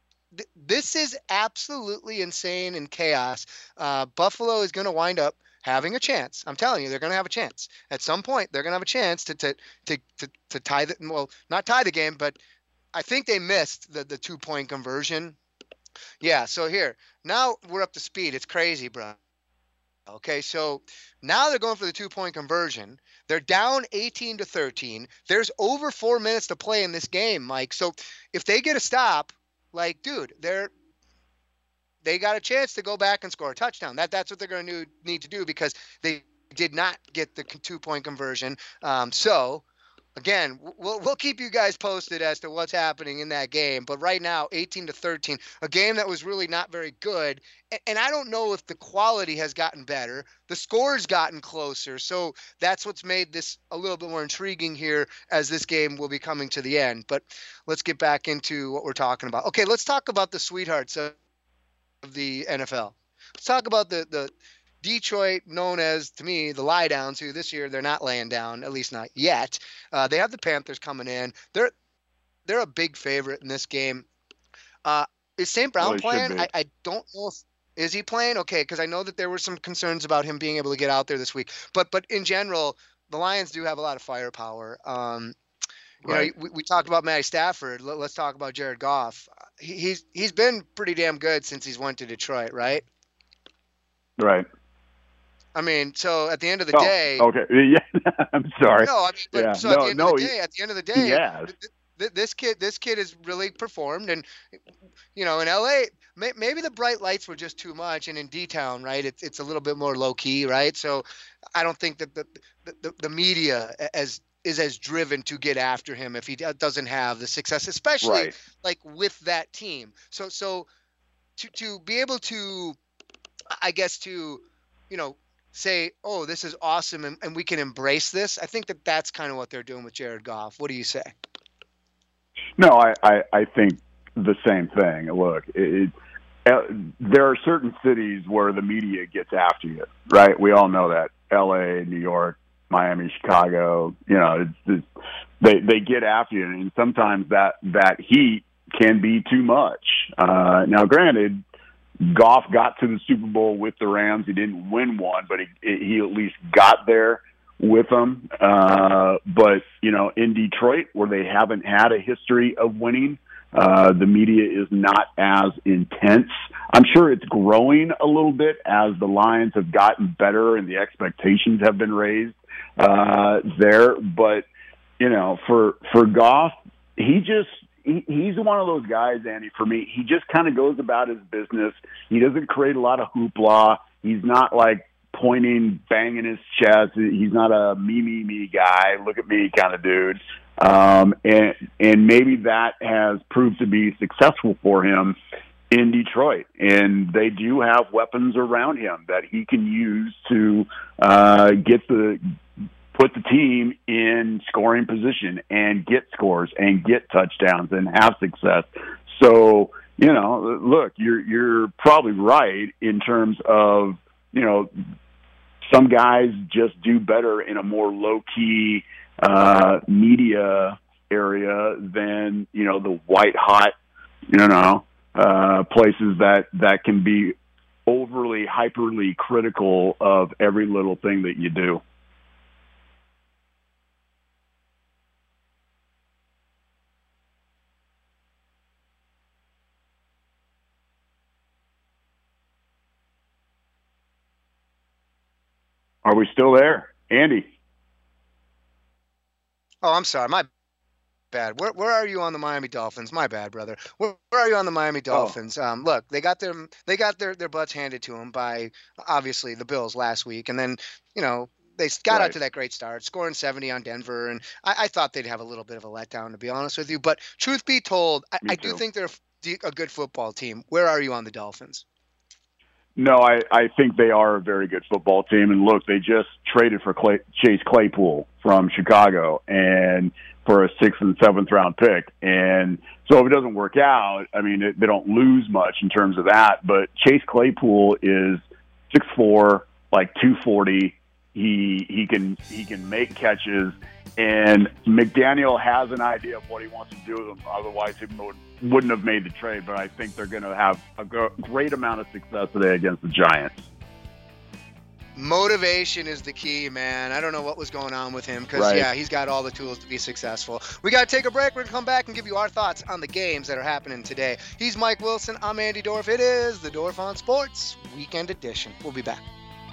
this is absolutely insane and chaos. Uh, Buffalo is going to wind up having a chance. I'm telling you, they're going to have a chance. At some point, they're going to have a chance to to to to, to tie the well, not tie the game, but I think they missed the, the two-point conversion. Yeah, so here. Now we're up to speed. It's crazy, bro. Okay, so now they're going for the two-point conversion. They're down eighteen to thirteen. There's over four minutes to play in this game, Mike. So if they get a stop, like, dude, they're they got a chance to go back and score a touchdown. That that's what they're going to need to do because they did not get the two-point conversion. Um, so, again, we'll we'll keep you guys posted as to what's happening in that game. But right now, eighteen to thirteen, a game that was really not very good. And, and I don't know if the quality has gotten better. The score's gotten closer. So that's what's made this a little bit more intriguing here as this game will be coming to the end. But let's get back into what we're talking about. Okay, let's talk about the sweethearts of of the N F L. Let's talk about the, the Detroit, known as, to me, the lie downs, who this year they're not laying down, at least not yet. Uh, they have the Panthers coming in. They're they're a big favorite in this game. Uh, is Saint Brown well, playing? I, I don't know if is he playing? Okay, because I know that there were some concerns about him being able to get out there this week. But but in general, the Lions do have a lot of firepower. Um, You right. know, we, we talked about Matty Stafford. Let, let's talk about Jared Goff. He, he's he's been pretty damn good since he's went to Detroit, right? Right. I mean, so at the end of the oh, day, okay. Yeah, I'm sorry. No, I mean, but, yeah. so no, at the end no, of the day, at the end of the day, yeah. th- th- this kid, this kid has really performed, and you know, in L A, may, maybe the bright lights were just too much, and in D-Town, right, it's it's a little bit more low key, right? So, I don't think that the the, the media as is as driven to get after him if he doesn't have the success, especially right. like with that team. So, so to, to be able to, I guess to, you know, say, oh, this is awesome. And, and we can embrace this. I think that that's kind of what they're doing with Jared Goff. What do you say? No, I, I, I think the same thing. Look, it, it, there are certain cities where the media gets after you, right? We all know that. L A, New York, Miami, Chicago, you know, it's, it's, they they get after you, and sometimes that that heat can be too much. Uh, now, granted, Goff got to the Super Bowl with the Rams. He didn't win one, but he he at least got there with them. Uh, but you know, in Detroit, where they haven't had a history of winning, Uh, the media is not as intense. I'm sure it's growing a little bit as the Lions have gotten better and the expectations have been raised uh, there. But, you know, for for Goff, he just he, he's one of those guys, Andy, for me. He just kind of goes about his business. He doesn't create a lot of hoopla. He's not like pointing, banging his chest. He's not a me, me, me guy, look at me kind of dude. Um, and, and maybe that has proved to be successful for him in Detroit. And they do have weapons around him that he can use to uh, get the put the team in scoring position and get scores and get touchdowns and have success. So, you know, look, you're you're probably right in terms of, you know, some guys just do better in a more low-key uh, media area than, you know, the white-hot, you know, uh, places that, that can be overly, hyperly critical of every little thing that you do. Are we still there? Andy? Oh, I'm sorry. My bad. Where where are you on the Miami Dolphins? My bad, brother. Where, where are you on the Miami Dolphins? Oh. Um, look, they got them. They got their, their butts handed to them by, obviously, the Bills last week. And then, you know, they got right. out to that great start, scoring seventy on Denver. And I, I thought they'd have a little bit of a letdown, to be honest with you. But truth be told, I, I do think they're a good football team. Where are you on the Dolphins? No, I, I think they are a very good football team. And look, they just traded for Clay, Chase Claypool from Chicago and for a sixth and seventh round pick. And so if it doesn't work out, I mean, it, they don't lose much in terms of that. But Chase Claypool is six foot four, like two forty. He he can he can make catches. And McDaniel has an idea of what he wants to do with them. Otherwise, he would, wouldn't have made the trade. But I think they're going to have a great amount of success today against the Giants. Motivation is the key, man. I don't know what was going on with him because, right. yeah, he's got all the tools to be successful. We got to take a break. We're going to come back and give you our thoughts on the games that are happening today. He's Mike Wilson. I'm Andy Dorf. It is the Dorf on Sports Weekend Edition. We'll be back.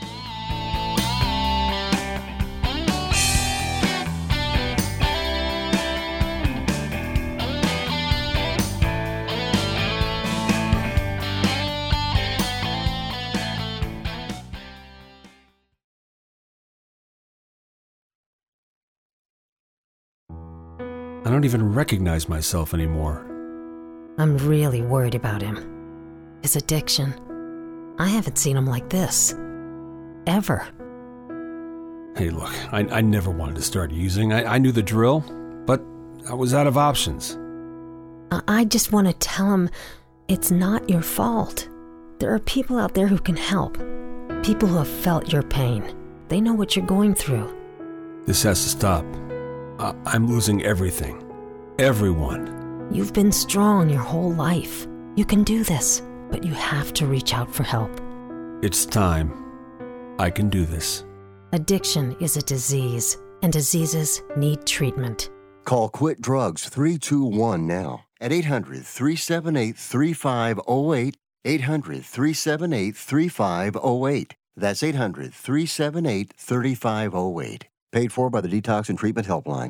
I don't even recognize myself anymore. I'm really worried about him. His addiction. I haven't seen him like this. Ever. Hey, look, I, I never wanted to start using. I, I knew the drill, but I was out of options. I, I just want to tell him it's not your fault. There are people out there who can help. People who have felt your pain. They know what you're going through. This has to stop. Uh, I'm losing everything. Everyone. You've been strong your whole life. You can do this, but you have to reach out for help. It's time. I can do this. Addiction is a disease, and diseases need treatment. Call Quit Drugs three two one now at eight hundred, three seven eight, three five zero eight, eight hundred, three seven eight, three five zero eight. That's eight hundred, three seven eight, three five zero eight. Paid for by the Detox and Treatment Helpline.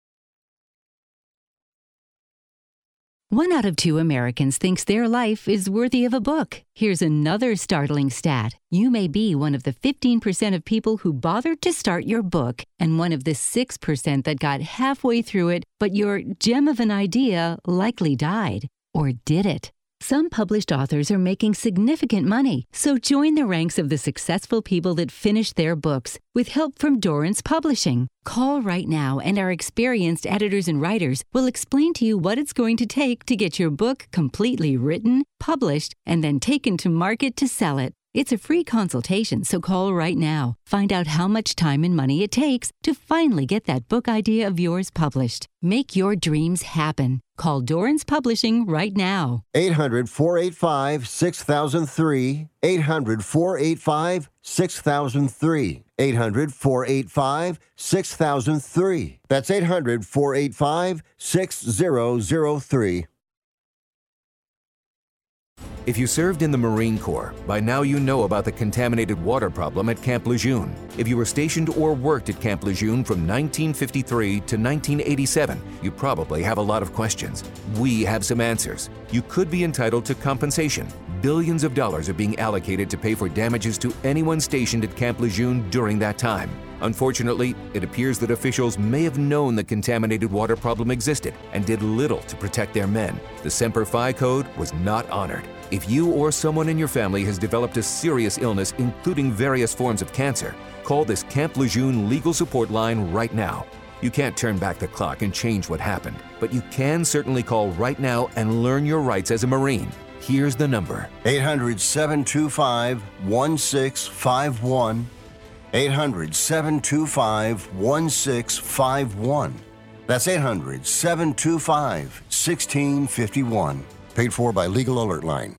One out of two Americans thinks their life is worthy of a book. Here's another startling stat. You may be one of the fifteen percent of people who bothered to start your book and one of the six percent that got halfway through it, but your gem of an idea likely died. Or did it? Some published authors are making significant money, so join the ranks of the successful people that finished their books with help from Dorrance Publishing. Call right now and our experienced editors and writers will explain to you what it's going to take to get your book completely written, published, and then taken to market to sell it. It's a free consultation, so call right now. Find out how much time and money it takes to finally get that book idea of yours published. Make your dreams happen. Call Dorrance Publishing right now. eight hundred, four eight five, six thousand three. eight hundred, four eight five, six thousand three. eight hundred, four eight five, six thousand three. That's eight hundred, four eight five, six thousand three. If you served in the Marine Corps, by now you know about the contaminated water problem at Camp Lejeune. If you were stationed or worked at Camp Lejeune from nineteen fifty-three to nineteen eighty-seven, you probably have a lot of questions. We have some answers. You could be entitled to compensation. Billions of dollars are being allocated to pay for damages to anyone stationed at Camp Lejeune during that time. Unfortunately, it appears that officials may have known the contaminated water problem existed and did little to protect their men. The Semper Fi code was not honored. If you or someone in your family has developed a serious illness, including various forms of cancer, call this Camp Lejeune legal support line right now. You can't turn back the clock and change what happened, but you can certainly call right now and learn your rights as a Marine. Here's the number. eight hundred, seven two five, one six five one. eight hundred, seven two five, one six five one. That's eight hundred, seven two five, one six five one. Paid for by Legal Alert Line.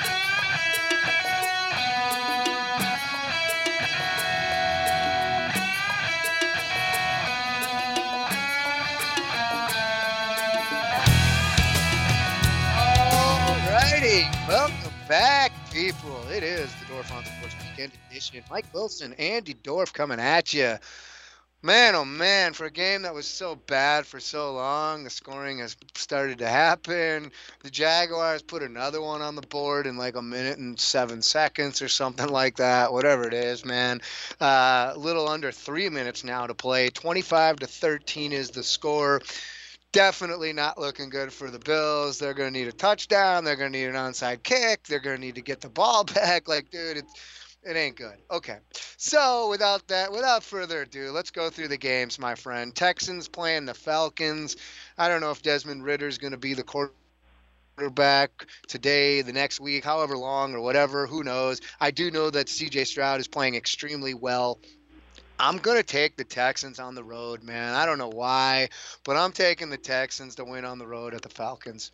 Alrighty, welcome back, people. It is the Dorf on Sports Weekend Edition. Mike Wilson, Andy Dorf coming at you. Man, oh man, for a game that was so bad for so long, the scoring has started to happen. The Jaguars put another one on the board in like a minute and seven seconds or something like that, whatever it is, man. Uh, a little under three minutes now to play. twenty-five to thirteen is the score. Definitely not looking good for the Bills. They're going to need a touchdown. They're going to need an onside kick. They're going to need to get the ball back. Like, dude, it's It ain't good. Okay. So without that, without further ado, let's go through the games, my friend. Texans playing the Falcons. I don't know if Desmond Ridder is going to be the quarterback today, the next week, however long or whatever. Who knows? I do know that C J Stroud is playing extremely well. I'm going to take the Texans on the road, man. I don't know why, but I'm taking the Texans to win on the road at the Falcons.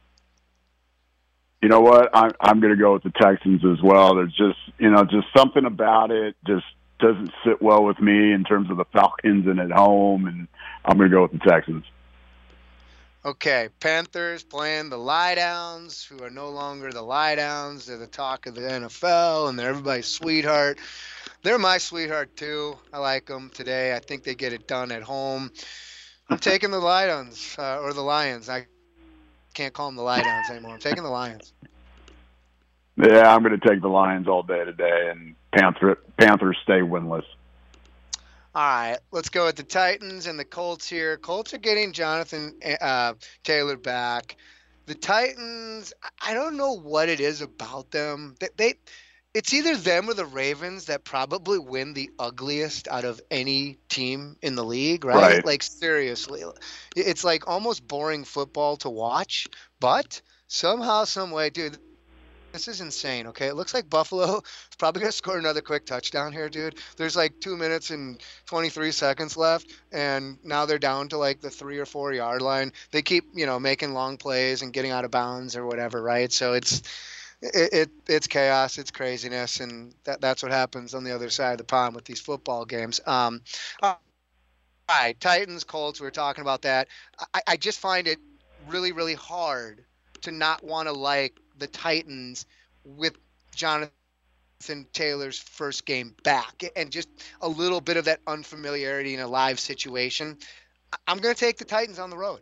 You know what? I'm I'm going to go with the Texans as well. There's just, you know, just something about it just doesn't sit well with me in terms of the Falcons and at home, and I'm going to go with the Texans. Okay, Panthers playing the Lie-Downs, who are no longer the Lie-Downs. They're the talk of the N F L, and they're everybody's sweetheart. They're my sweetheart, too. I like them today. I think they get it done at home. I'm taking the Lie-Downs, uh, or the Lions. I can't call them the Lie-Downs anymore. I'm taking the Lions. Yeah, I'm going to take the Lions all day today, and Panther, Panthers stay winless. All right, let's go with the Titans and the Colts here. Colts are getting Jonathan uh, Taylor back. The Titans, I don't know what it is about them. They, they, it's either them or the Ravens that probably win the ugliest out of any team in the league, right? Right. Like, seriously. It's like almost boring football to watch, but somehow, some way, dude, this is insane, okay? It looks like Buffalo is probably going to score another quick touchdown here, dude. There's like two minutes and twenty-three seconds left, and now they're down to like the three or four yard line. They keep, you know, making long plays and getting out of bounds or whatever, right? So it's it, it it's chaos, it's craziness, and that that's what happens on the other side of the pond with these football games. Um, all right, Titans, Colts, we were talking about that. I, I just find it really, really hard to not want to like the Titans with Jonathan Taylor's first game back and just a little bit of that unfamiliarity in a live situation. I'm going to take the Titans on the road.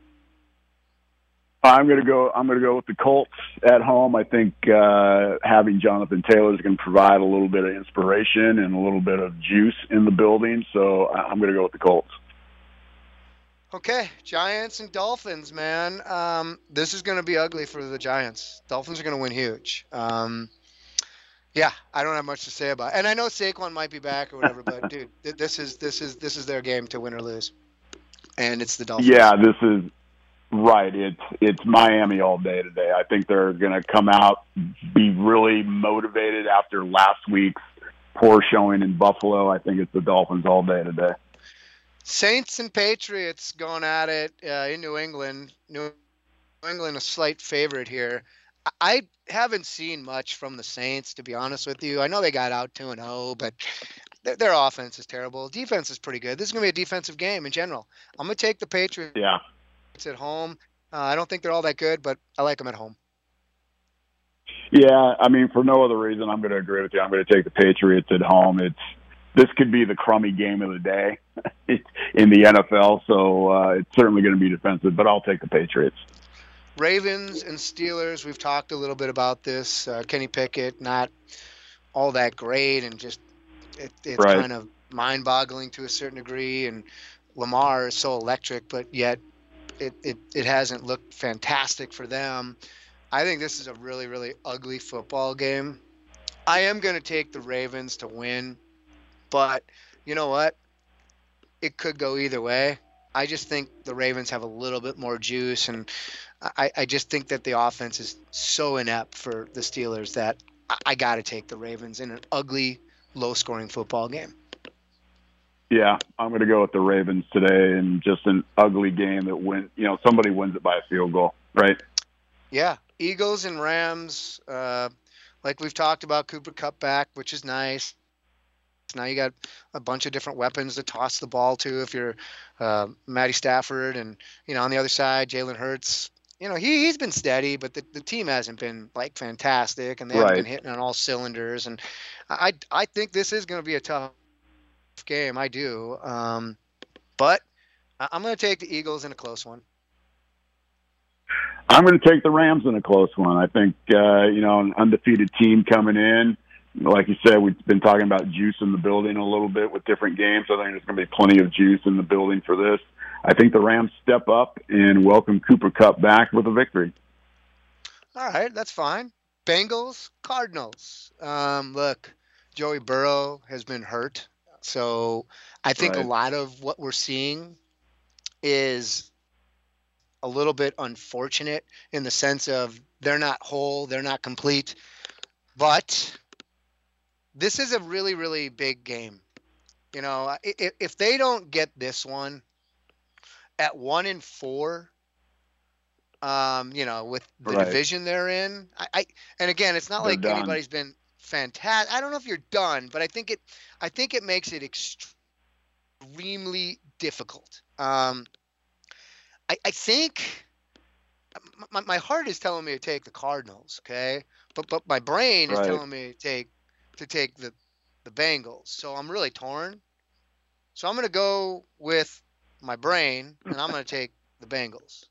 I'm going to go. I'm going to go with the Colts at home. I think uh, having Jonathan Taylor is going to provide a little bit of inspiration and a little bit of juice in the building. So I'm going to go with the Colts. Okay, Giants and Dolphins, man. Um, this is going to be ugly for the Giants. Dolphins are going to win huge. Um, yeah, I don't have much to say about it. And I know Saquon might be back or whatever, but dude, this is this is this is their game to win or lose, and it's the Dolphins. Yeah, this is right. It's it's Miami all day today. I think they're going to come out, be really motivated after last week's poor showing in Buffalo. I think it's the Dolphins all day today. Saints and Patriots going at it uh, in New England. New England a slight favorite here. I haven't seen much from the Saints, to be honest with you. I know they got out two and oh, but th- their offense is terrible. Defense is pretty good. This is going to be a defensive game in general. I'm going to take the Patriots yeah. at home. Uh, I don't think they're all that good, but I like them at home. Yeah, I mean, for no other reason, I'm going to agree with you. I'm going to take the Patriots at home. It's this could be the crummy game of the day in the N F L, so uh, it's certainly going to be defensive, but I'll take the Patriots. Ravens and Steelers, we've talked a little bit about this. Uh, Kenny Pickett, not all that great, and just it, it's right. kind of mind-boggling to a certain degree, and Lamar is so electric, but yet it, it, it hasn't looked fantastic for them. I think this is a really, really ugly football game. I am going to take the Ravens to win, but you know what? It could go either way. I just think the Ravens have a little bit more juice, and I, I just think that the offense is so inept for the Steelers that I, I got to take the Ravens in an ugly, low-scoring football game. Yeah, I'm going to go with the Ravens today, and just an ugly game that win. You know, somebody wins it by a field goal, right? Yeah, Eagles and Rams. Uh, like we've talked about, Cooper Kupp back, which is nice. Now you got a bunch of different weapons to toss the ball to if you're uh, Matty Stafford, and you know on the other side, Jalen Hurts. You know he he's been steady, but the, the team hasn't been like fantastic, and they haven't right. been hitting on all cylinders. And I I think this is going to be a tough game. I do, um, but I'm going to take the Eagles in a close one. I'm going to take the Rams in a close one. I think uh, you know an undefeated team coming in. Like you said, we've been talking about juice in the building a little bit with different games. I think there's going to be plenty of juice in the building for this. I think the Rams step up and welcome Cooper Kupp back with a victory. All right, that's fine. Bengals, Cardinals. Um, look, Joey Burrow has been hurt. So I think right. a lot of what we're seeing is a little bit unfortunate in the sense of they're not whole, they're not complete. But this is a really, really big game. You know, if, if they don't get this one at one and four, um, you know, with the right. division they're in, I, I and again, it's not they're like done. anybody's been fantastic. I don't know if you're done, but I think it, I think it makes it extremely difficult. Um, I, I think my, my heart is telling me to take the Cardinals, okay, but but my brain is right. telling me to take. to take the, the Bengals. So I'm really torn. So I'm going to go with my brain, and I'm going to take the Bengals.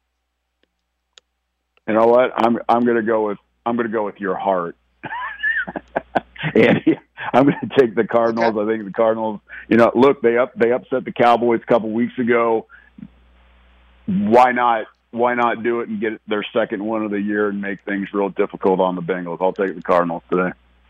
You know what? I'm I'm going to go with I'm going to go with your heart. Andy, I'm going to take the Cardinals. Okay. I think the Cardinals, you know, look, they up they upset the Cowboys a couple weeks ago. Why not why not do it and get their second win of the year and make things real difficult on the Bengals? I'll take the Cardinals today.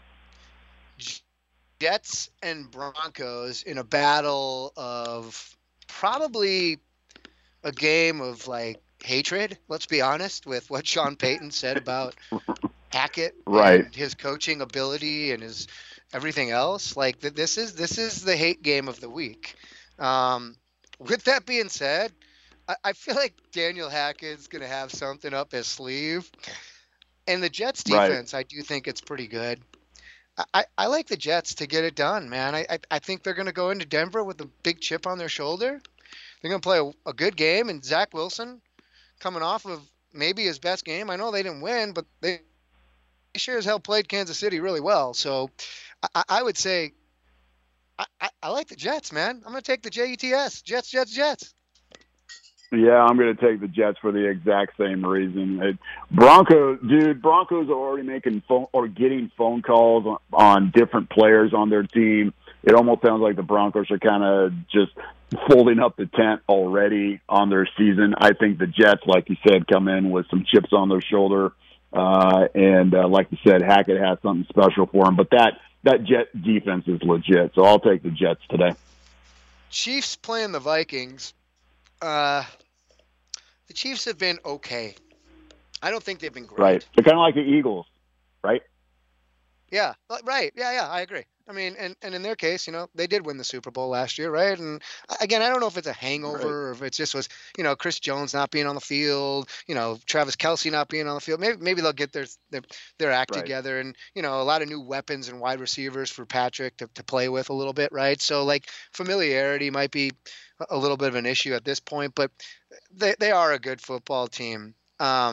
Jets and Broncos in a battle of probably a game of like hatred, let's be honest, with what Sean Payton said about Hackett right. and his coaching ability and his everything else. Like this is this is the hate game of the week. Um, with that being said, I, I feel like Daniel Hackett's going to have something up his sleeve. And the Jets defense, right. I do think it's pretty good. I, I like the Jets to get it done, man. I I, I think they're going to go into Denver with a big chip on their shoulder. They're going to play a, a good game, and Zach Wilson coming off of maybe his best game. I know they didn't win, but they sure as hell played Kansas City really well. So I, I would say I, I, I like the Jets, man. I'm going to take the J E T S. Jets, Jets, Jets. Yeah, I'm going to take the Jets for the exact same reason. It, Broncos, dude, Broncos are already making phone or getting phone calls on, on different players on their team. It almost sounds like the Broncos are kind of just folding up the tent already on their season. I think the Jets, like you said, come in with some chips on their shoulder. Uh, and uh, like you said, Hackett has something special for him. But that, that Jet defense is legit, so I'll take the Jets today. Chiefs playing the Vikings. Uh, the Chiefs have been okay. I don't think they've been great. Right. They're kind of like the Eagles, right? Yeah, right. Yeah, yeah, I agree. I mean, and, and in their case, you know, they did win the Super Bowl last year, right? And again, I don't know if it's a hangover right. or if it just was, you know, Chris Jones not being on the field, you know, Travis Kelce not being on the field. Maybe maybe they'll get their their, their act right. together, and you know, a lot of new weapons and wide receivers for Patrick to, to play with a little bit, right? So like familiarity might be a little bit of an issue at this point, but they they are a good football team. Um,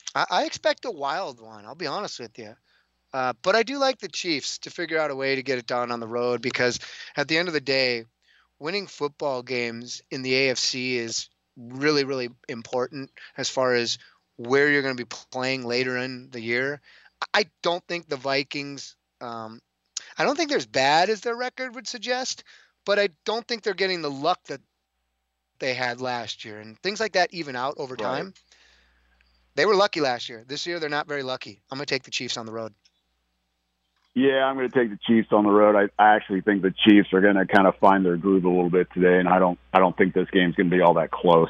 I, I expect a wild one. I'll be honest with you. Uh, but I do like the Chiefs to figure out a way to get it done on the road, because at the end of the day, winning football games in the A F C is really, really important as far as where you're going to be playing later in the year. I don't think the Vikings, um, I don't think they're as bad as their record would suggest, but I don't think they're getting the luck that they had last year. And things like that even out over time. Right. They were lucky last year. This year, they're not very lucky. I'm going to take the Chiefs on the road. Yeah, I'm going to take the Chiefs on the road. I, I actually think the Chiefs are going to kind of find their groove a little bit today, and I don't I don't think this game's going to be all that close.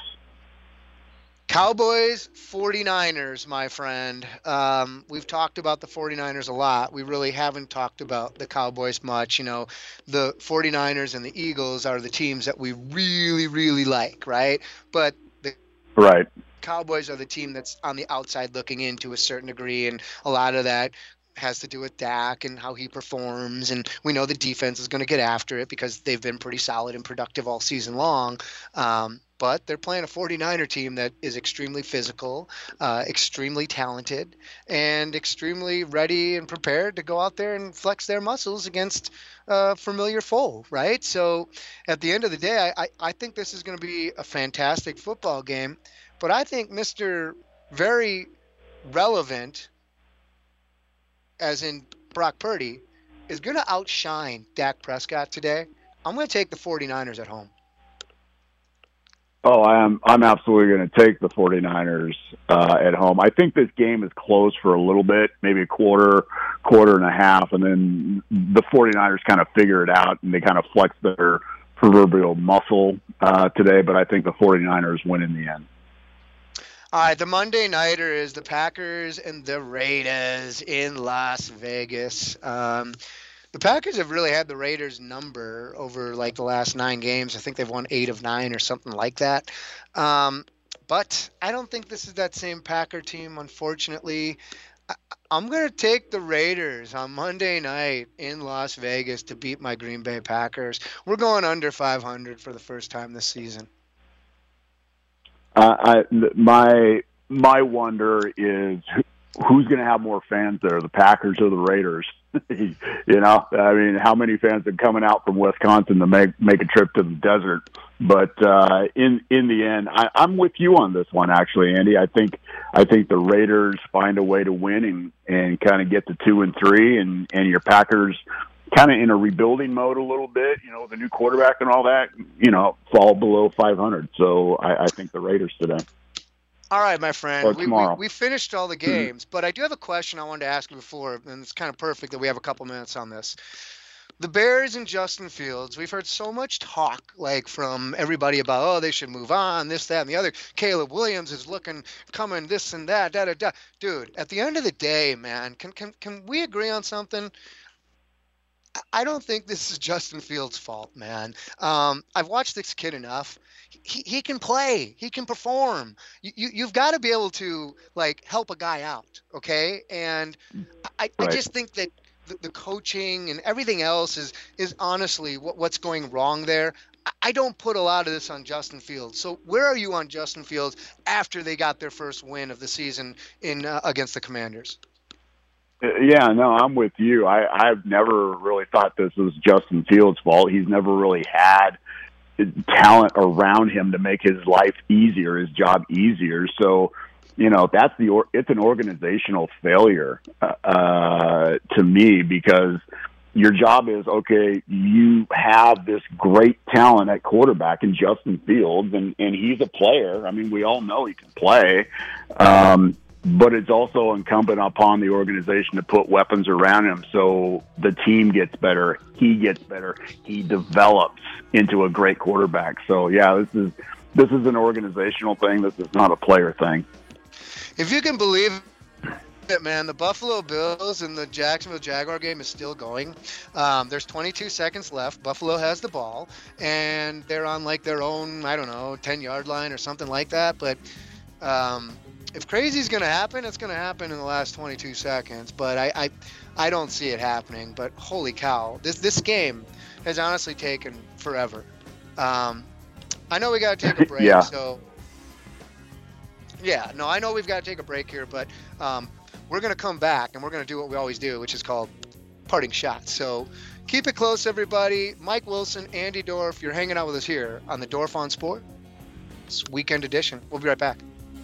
Cowboys, 49ers, my friend. Um, we've talked about the 49ers a lot. We really haven't talked about the Cowboys much. You know, the 49ers and the Eagles are the teams that we really, really like, right? But the right. Cowboys are the team that's on the outside looking in to a certain degree, and a lot of that has to do with Dak and how he performs, and we know the defense is going to get after it because they've been pretty solid and productive all season long. Um, but they're playing a 49er team that is extremely physical, uh, extremely talented, and extremely ready and prepared to go out there and flex their muscles against a familiar foe, right? So at the end of the day, I, I think this is going to be a fantastic football game, but I think Mister Very Relevant, as in Brock Purdy, is going to outshine Dak Prescott today. I'm going to take the 49ers at home. Oh, I'm I'm absolutely going to take the 49ers uh, at home. I think this game is close for a little bit, maybe a quarter, quarter and a half, and then the 49ers kind of figure it out, and they kind of flex their proverbial muscle uh, today, but I think the 49ers win in the end. All right, the Monday nighter is the Packers and the Raiders in Las Vegas. Um, the Packers have really had the Raiders' number over like the last nine games. I think they've won eight of nine or something like that. Um, but I don't think this is that same Packer team, unfortunately. I, I'm going to take the Raiders on Monday night in Las Vegas to beat my Green Bay Packers. We're going under five hundred for the first time this season. Uh, I, my my wonder is who's going to have more fans there, the Packers or the Raiders? you know, I mean, how many fans are coming out from Wisconsin to make make a trip to the desert? But uh, in in the end, I, I'm with you on this one, actually, Andy. I think I think the Raiders find a way to win and, and kind of get to two and three, and, and your Packers kind of in a rebuilding mode a little bit, you know, with the new quarterback and all that, you know, fall below five hundred. So I, I think the Raiders today. All right, my friend. Or we, tomorrow. we, we finished all the games, but I do have a question I wanted to ask you before, and it's kind of perfect that we have a couple minutes on this. The Bears and Justin Fields, we've heard so much talk, like from everybody about, oh, they should move on, this, that, and the other. Caleb Williams is looking, coming, this and that, da, da, da. Dude, at the end of the day, man, can can can we agree on something? I don't think this is Justin Fields' fault, man. Um, I've watched this kid enough. He he can play. He can perform. You, you you've got to be able to like help a guy out, okay? And I, right. I just think that the, the coaching and everything else is is honestly what, what's going wrong there. I don't put a lot of this on Justin Fields. So where are you on Justin Fields after they got their first win of the season in uh, against the Commanders? Yeah, no, I'm with you. I, I've never really thought this was Justin Fields' fault. He's never really had talent around him to make his life easier, his job easier. So, you know, that's the or, it's an organizational failure uh, to me, because your job is, okay, you have this great talent at quarterback in Justin Fields, and, and he's a player. I mean, we all know he can play. Um But it's also incumbent upon the organization to put weapons around him so the team gets better, he gets better, he develops into a great quarterback. So, yeah, this is this is an organizational thing. This is not a player thing. If you can believe it, man, the Buffalo Bills and the Jacksonville Jaguar game is still going. Um, there's twenty-two seconds left. Buffalo has the ball, and they're on, like, their own, I don't know, ten-yard line or something like that. But um, – if crazy is going to happen, it's going to happen in the last twenty-two seconds. But I, I, I don't see it happening. But holy cow, this this game has honestly taken forever. Um, I know we got to take a break, yeah. so Yeah, no, I know we've got to take a break here, but um, we're going to come back, and we're going to do what we always do, which is called parting shots. So keep it close, everybody. Mike Wilson, Andy Dorff, you're hanging out with us here on the Dorff on Sport. It's Weekend Edition. We'll be right back.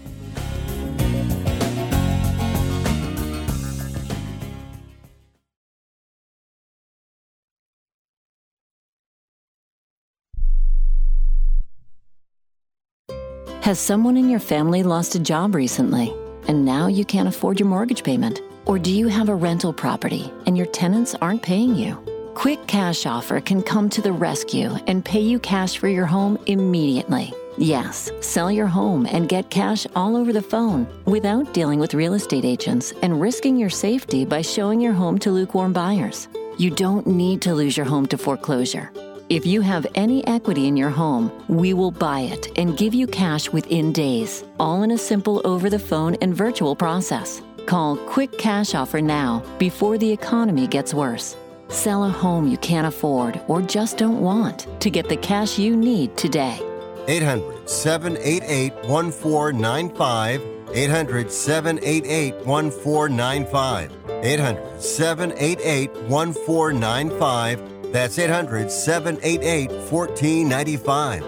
Has someone in your family lost a job recently, and now you can't afford your mortgage payment? Or do you have a rental property and your tenants aren't paying you? Quick Cash Offer can come to the rescue and pay you cash for your home immediately. Yes, sell your home and get cash all over the phone without dealing with real estate agents and risking your safety by showing your home to lukewarm buyers. You don't need to lose your home to foreclosure. If you have any equity in your home, we will buy it and give you cash within days, all in a simple over-the-phone and virtual process. Call Quick Cash Offer now before the economy gets worse. Sell a home you can't afford or just don't want to get the cash you need today. eight hundred, seven eight eight, one four nine five. eight hundred, seven eight eight, one four nine five. eight hundred, seven eight eight, one four nine five. That's eight hundred, seven eight eight, one four nine five.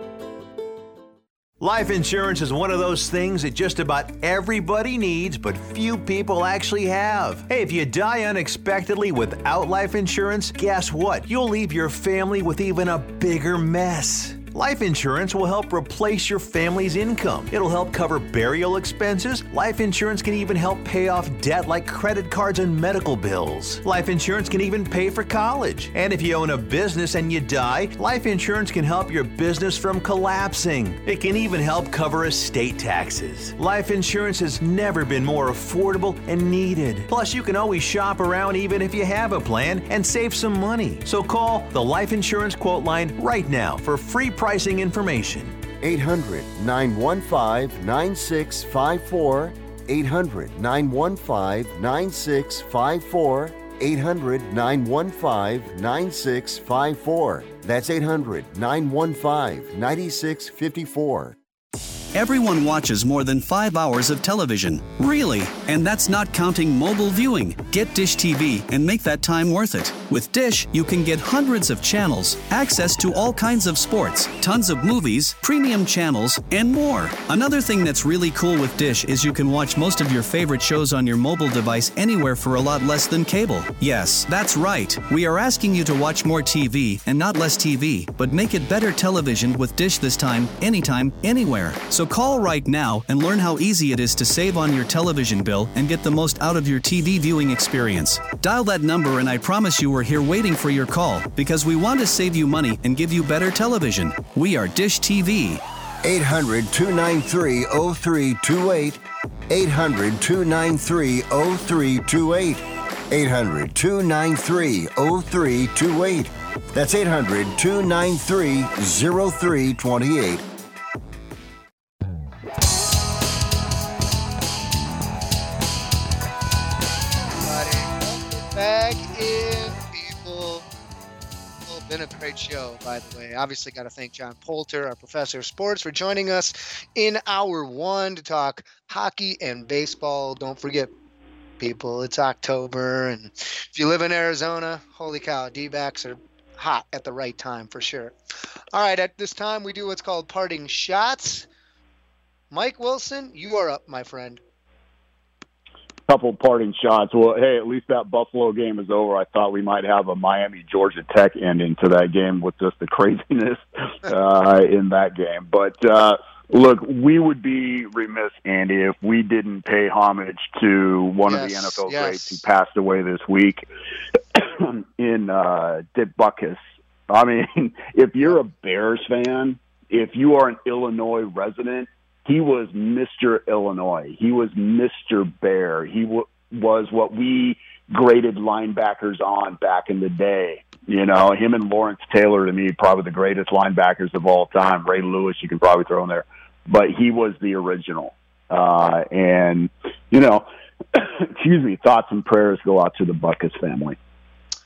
Life insurance is one of those things that just about everybody needs, but few people actually have. Hey, if you die unexpectedly without life insurance, guess what? You'll leave your family with even a bigger mess. Life insurance will help replace your family's income. It'll help cover burial expenses. Life insurance can even help pay off debt like credit cards and medical bills. Life insurance can even pay for college. And if you own a business and you die, life insurance can help your business from collapsing. It can even help cover estate taxes. Life insurance has never been more affordable and needed. Plus, you can always shop around even if you have a plan and save some money. So call the Life Insurance Quote Line right now for free pricing information. eight hundred, nine one five, nine six five four. eight hundred, nine one five, nine six five four. eight hundred, nine one five, nine six five four. That's eight hundred, nine one five, nine six five four. Everyone watches more than five hours of television. Really? And that's not counting mobile viewing. Get Dish T V and make that time worth it. With Dish, you can get hundreds of channels, access to all kinds of sports, tons of movies, premium channels, and more. Another thing that's really cool with Dish is you can watch most of your favorite shows on your mobile device anywhere for a lot less than cable. Yes, that's right. We are asking you to watch more T V and not less T V, but make it better television with Dish this time, anytime, anywhere. So call right now and learn how easy it is to save on your television bill and get the most out of your T V viewing experience. Dial that number and I promise you we're here waiting for your call because we want to save you money and give you better television. We are Dish T V. eight hundred, two nine three, oh three two eight. eight hundred, two nine three, oh three two eight. eight hundred, two nine three, oh three two eight. That's eight hundred, two nine three, oh three two eight. Back in, people. Well, been a great show, by the way. Obviously, got to thank John Poulter, our professor of sports, for joining us in hour one to talk hockey and baseball. Don't forget, people, it's October, and if you live in Arizona, holy cow, D-backs are hot at the right time for sure. All right, at this time, we do what's called parting shots. Mike Wilson, you are up, my friend. Couple parting shots. Well, hey, at least that Buffalo game is over. I thought we might have a Miami Georgia Tech ending to that game with just the craziness uh, in that game. But uh, look, we would be remiss, Andy, if we didn't pay homage to one yes, of the N F L yes. greats who passed away this week in uh, Dick Butkus. I mean, if you're a Bears fan, if you are an Illinois resident, he was Mister Illinois. He was Mister Bear. He w- was what we graded linebackers on back in the day. You know, him and Lawrence Taylor, to me, probably the greatest linebackers of all time. Ray Lewis, you can probably throw in there. But he was the original. Uh, and, you know, excuse me, thoughts and prayers go out to the Butkus family.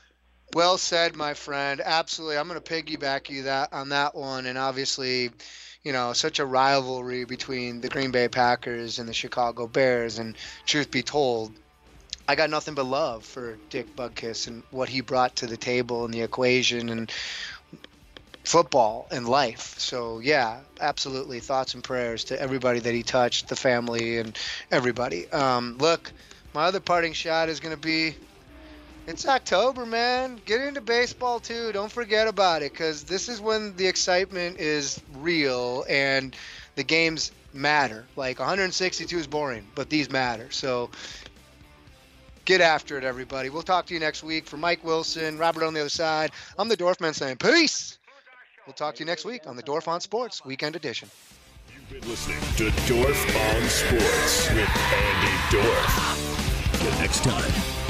Well said, my friend. Absolutely. I'm going to piggyback you that on that one. And obviously, you know, such a rivalry between the Green Bay Packers and the Chicago Bears. And truth be told, I got nothing but love for Dick Butkus and what he brought to the table and the equation and football and life. So, yeah, absolutely. Thoughts and prayers to everybody that he touched, the family and everybody. Um, look, my other parting shot is going to be, it's October, man. Get into baseball, too. Don't forget about it, because this is when the excitement is real and the games matter. Like, one sixty-two is boring, but these matter. So get after it, everybody. We'll talk to you next week. For Mike Wilson, Robert on the other side, I'm the Dorfman saying peace. We'll talk to you next week on the Dorf on Sports Weekend Edition. You've been listening to Dorf on Sports with Andy Dorf. Till next time.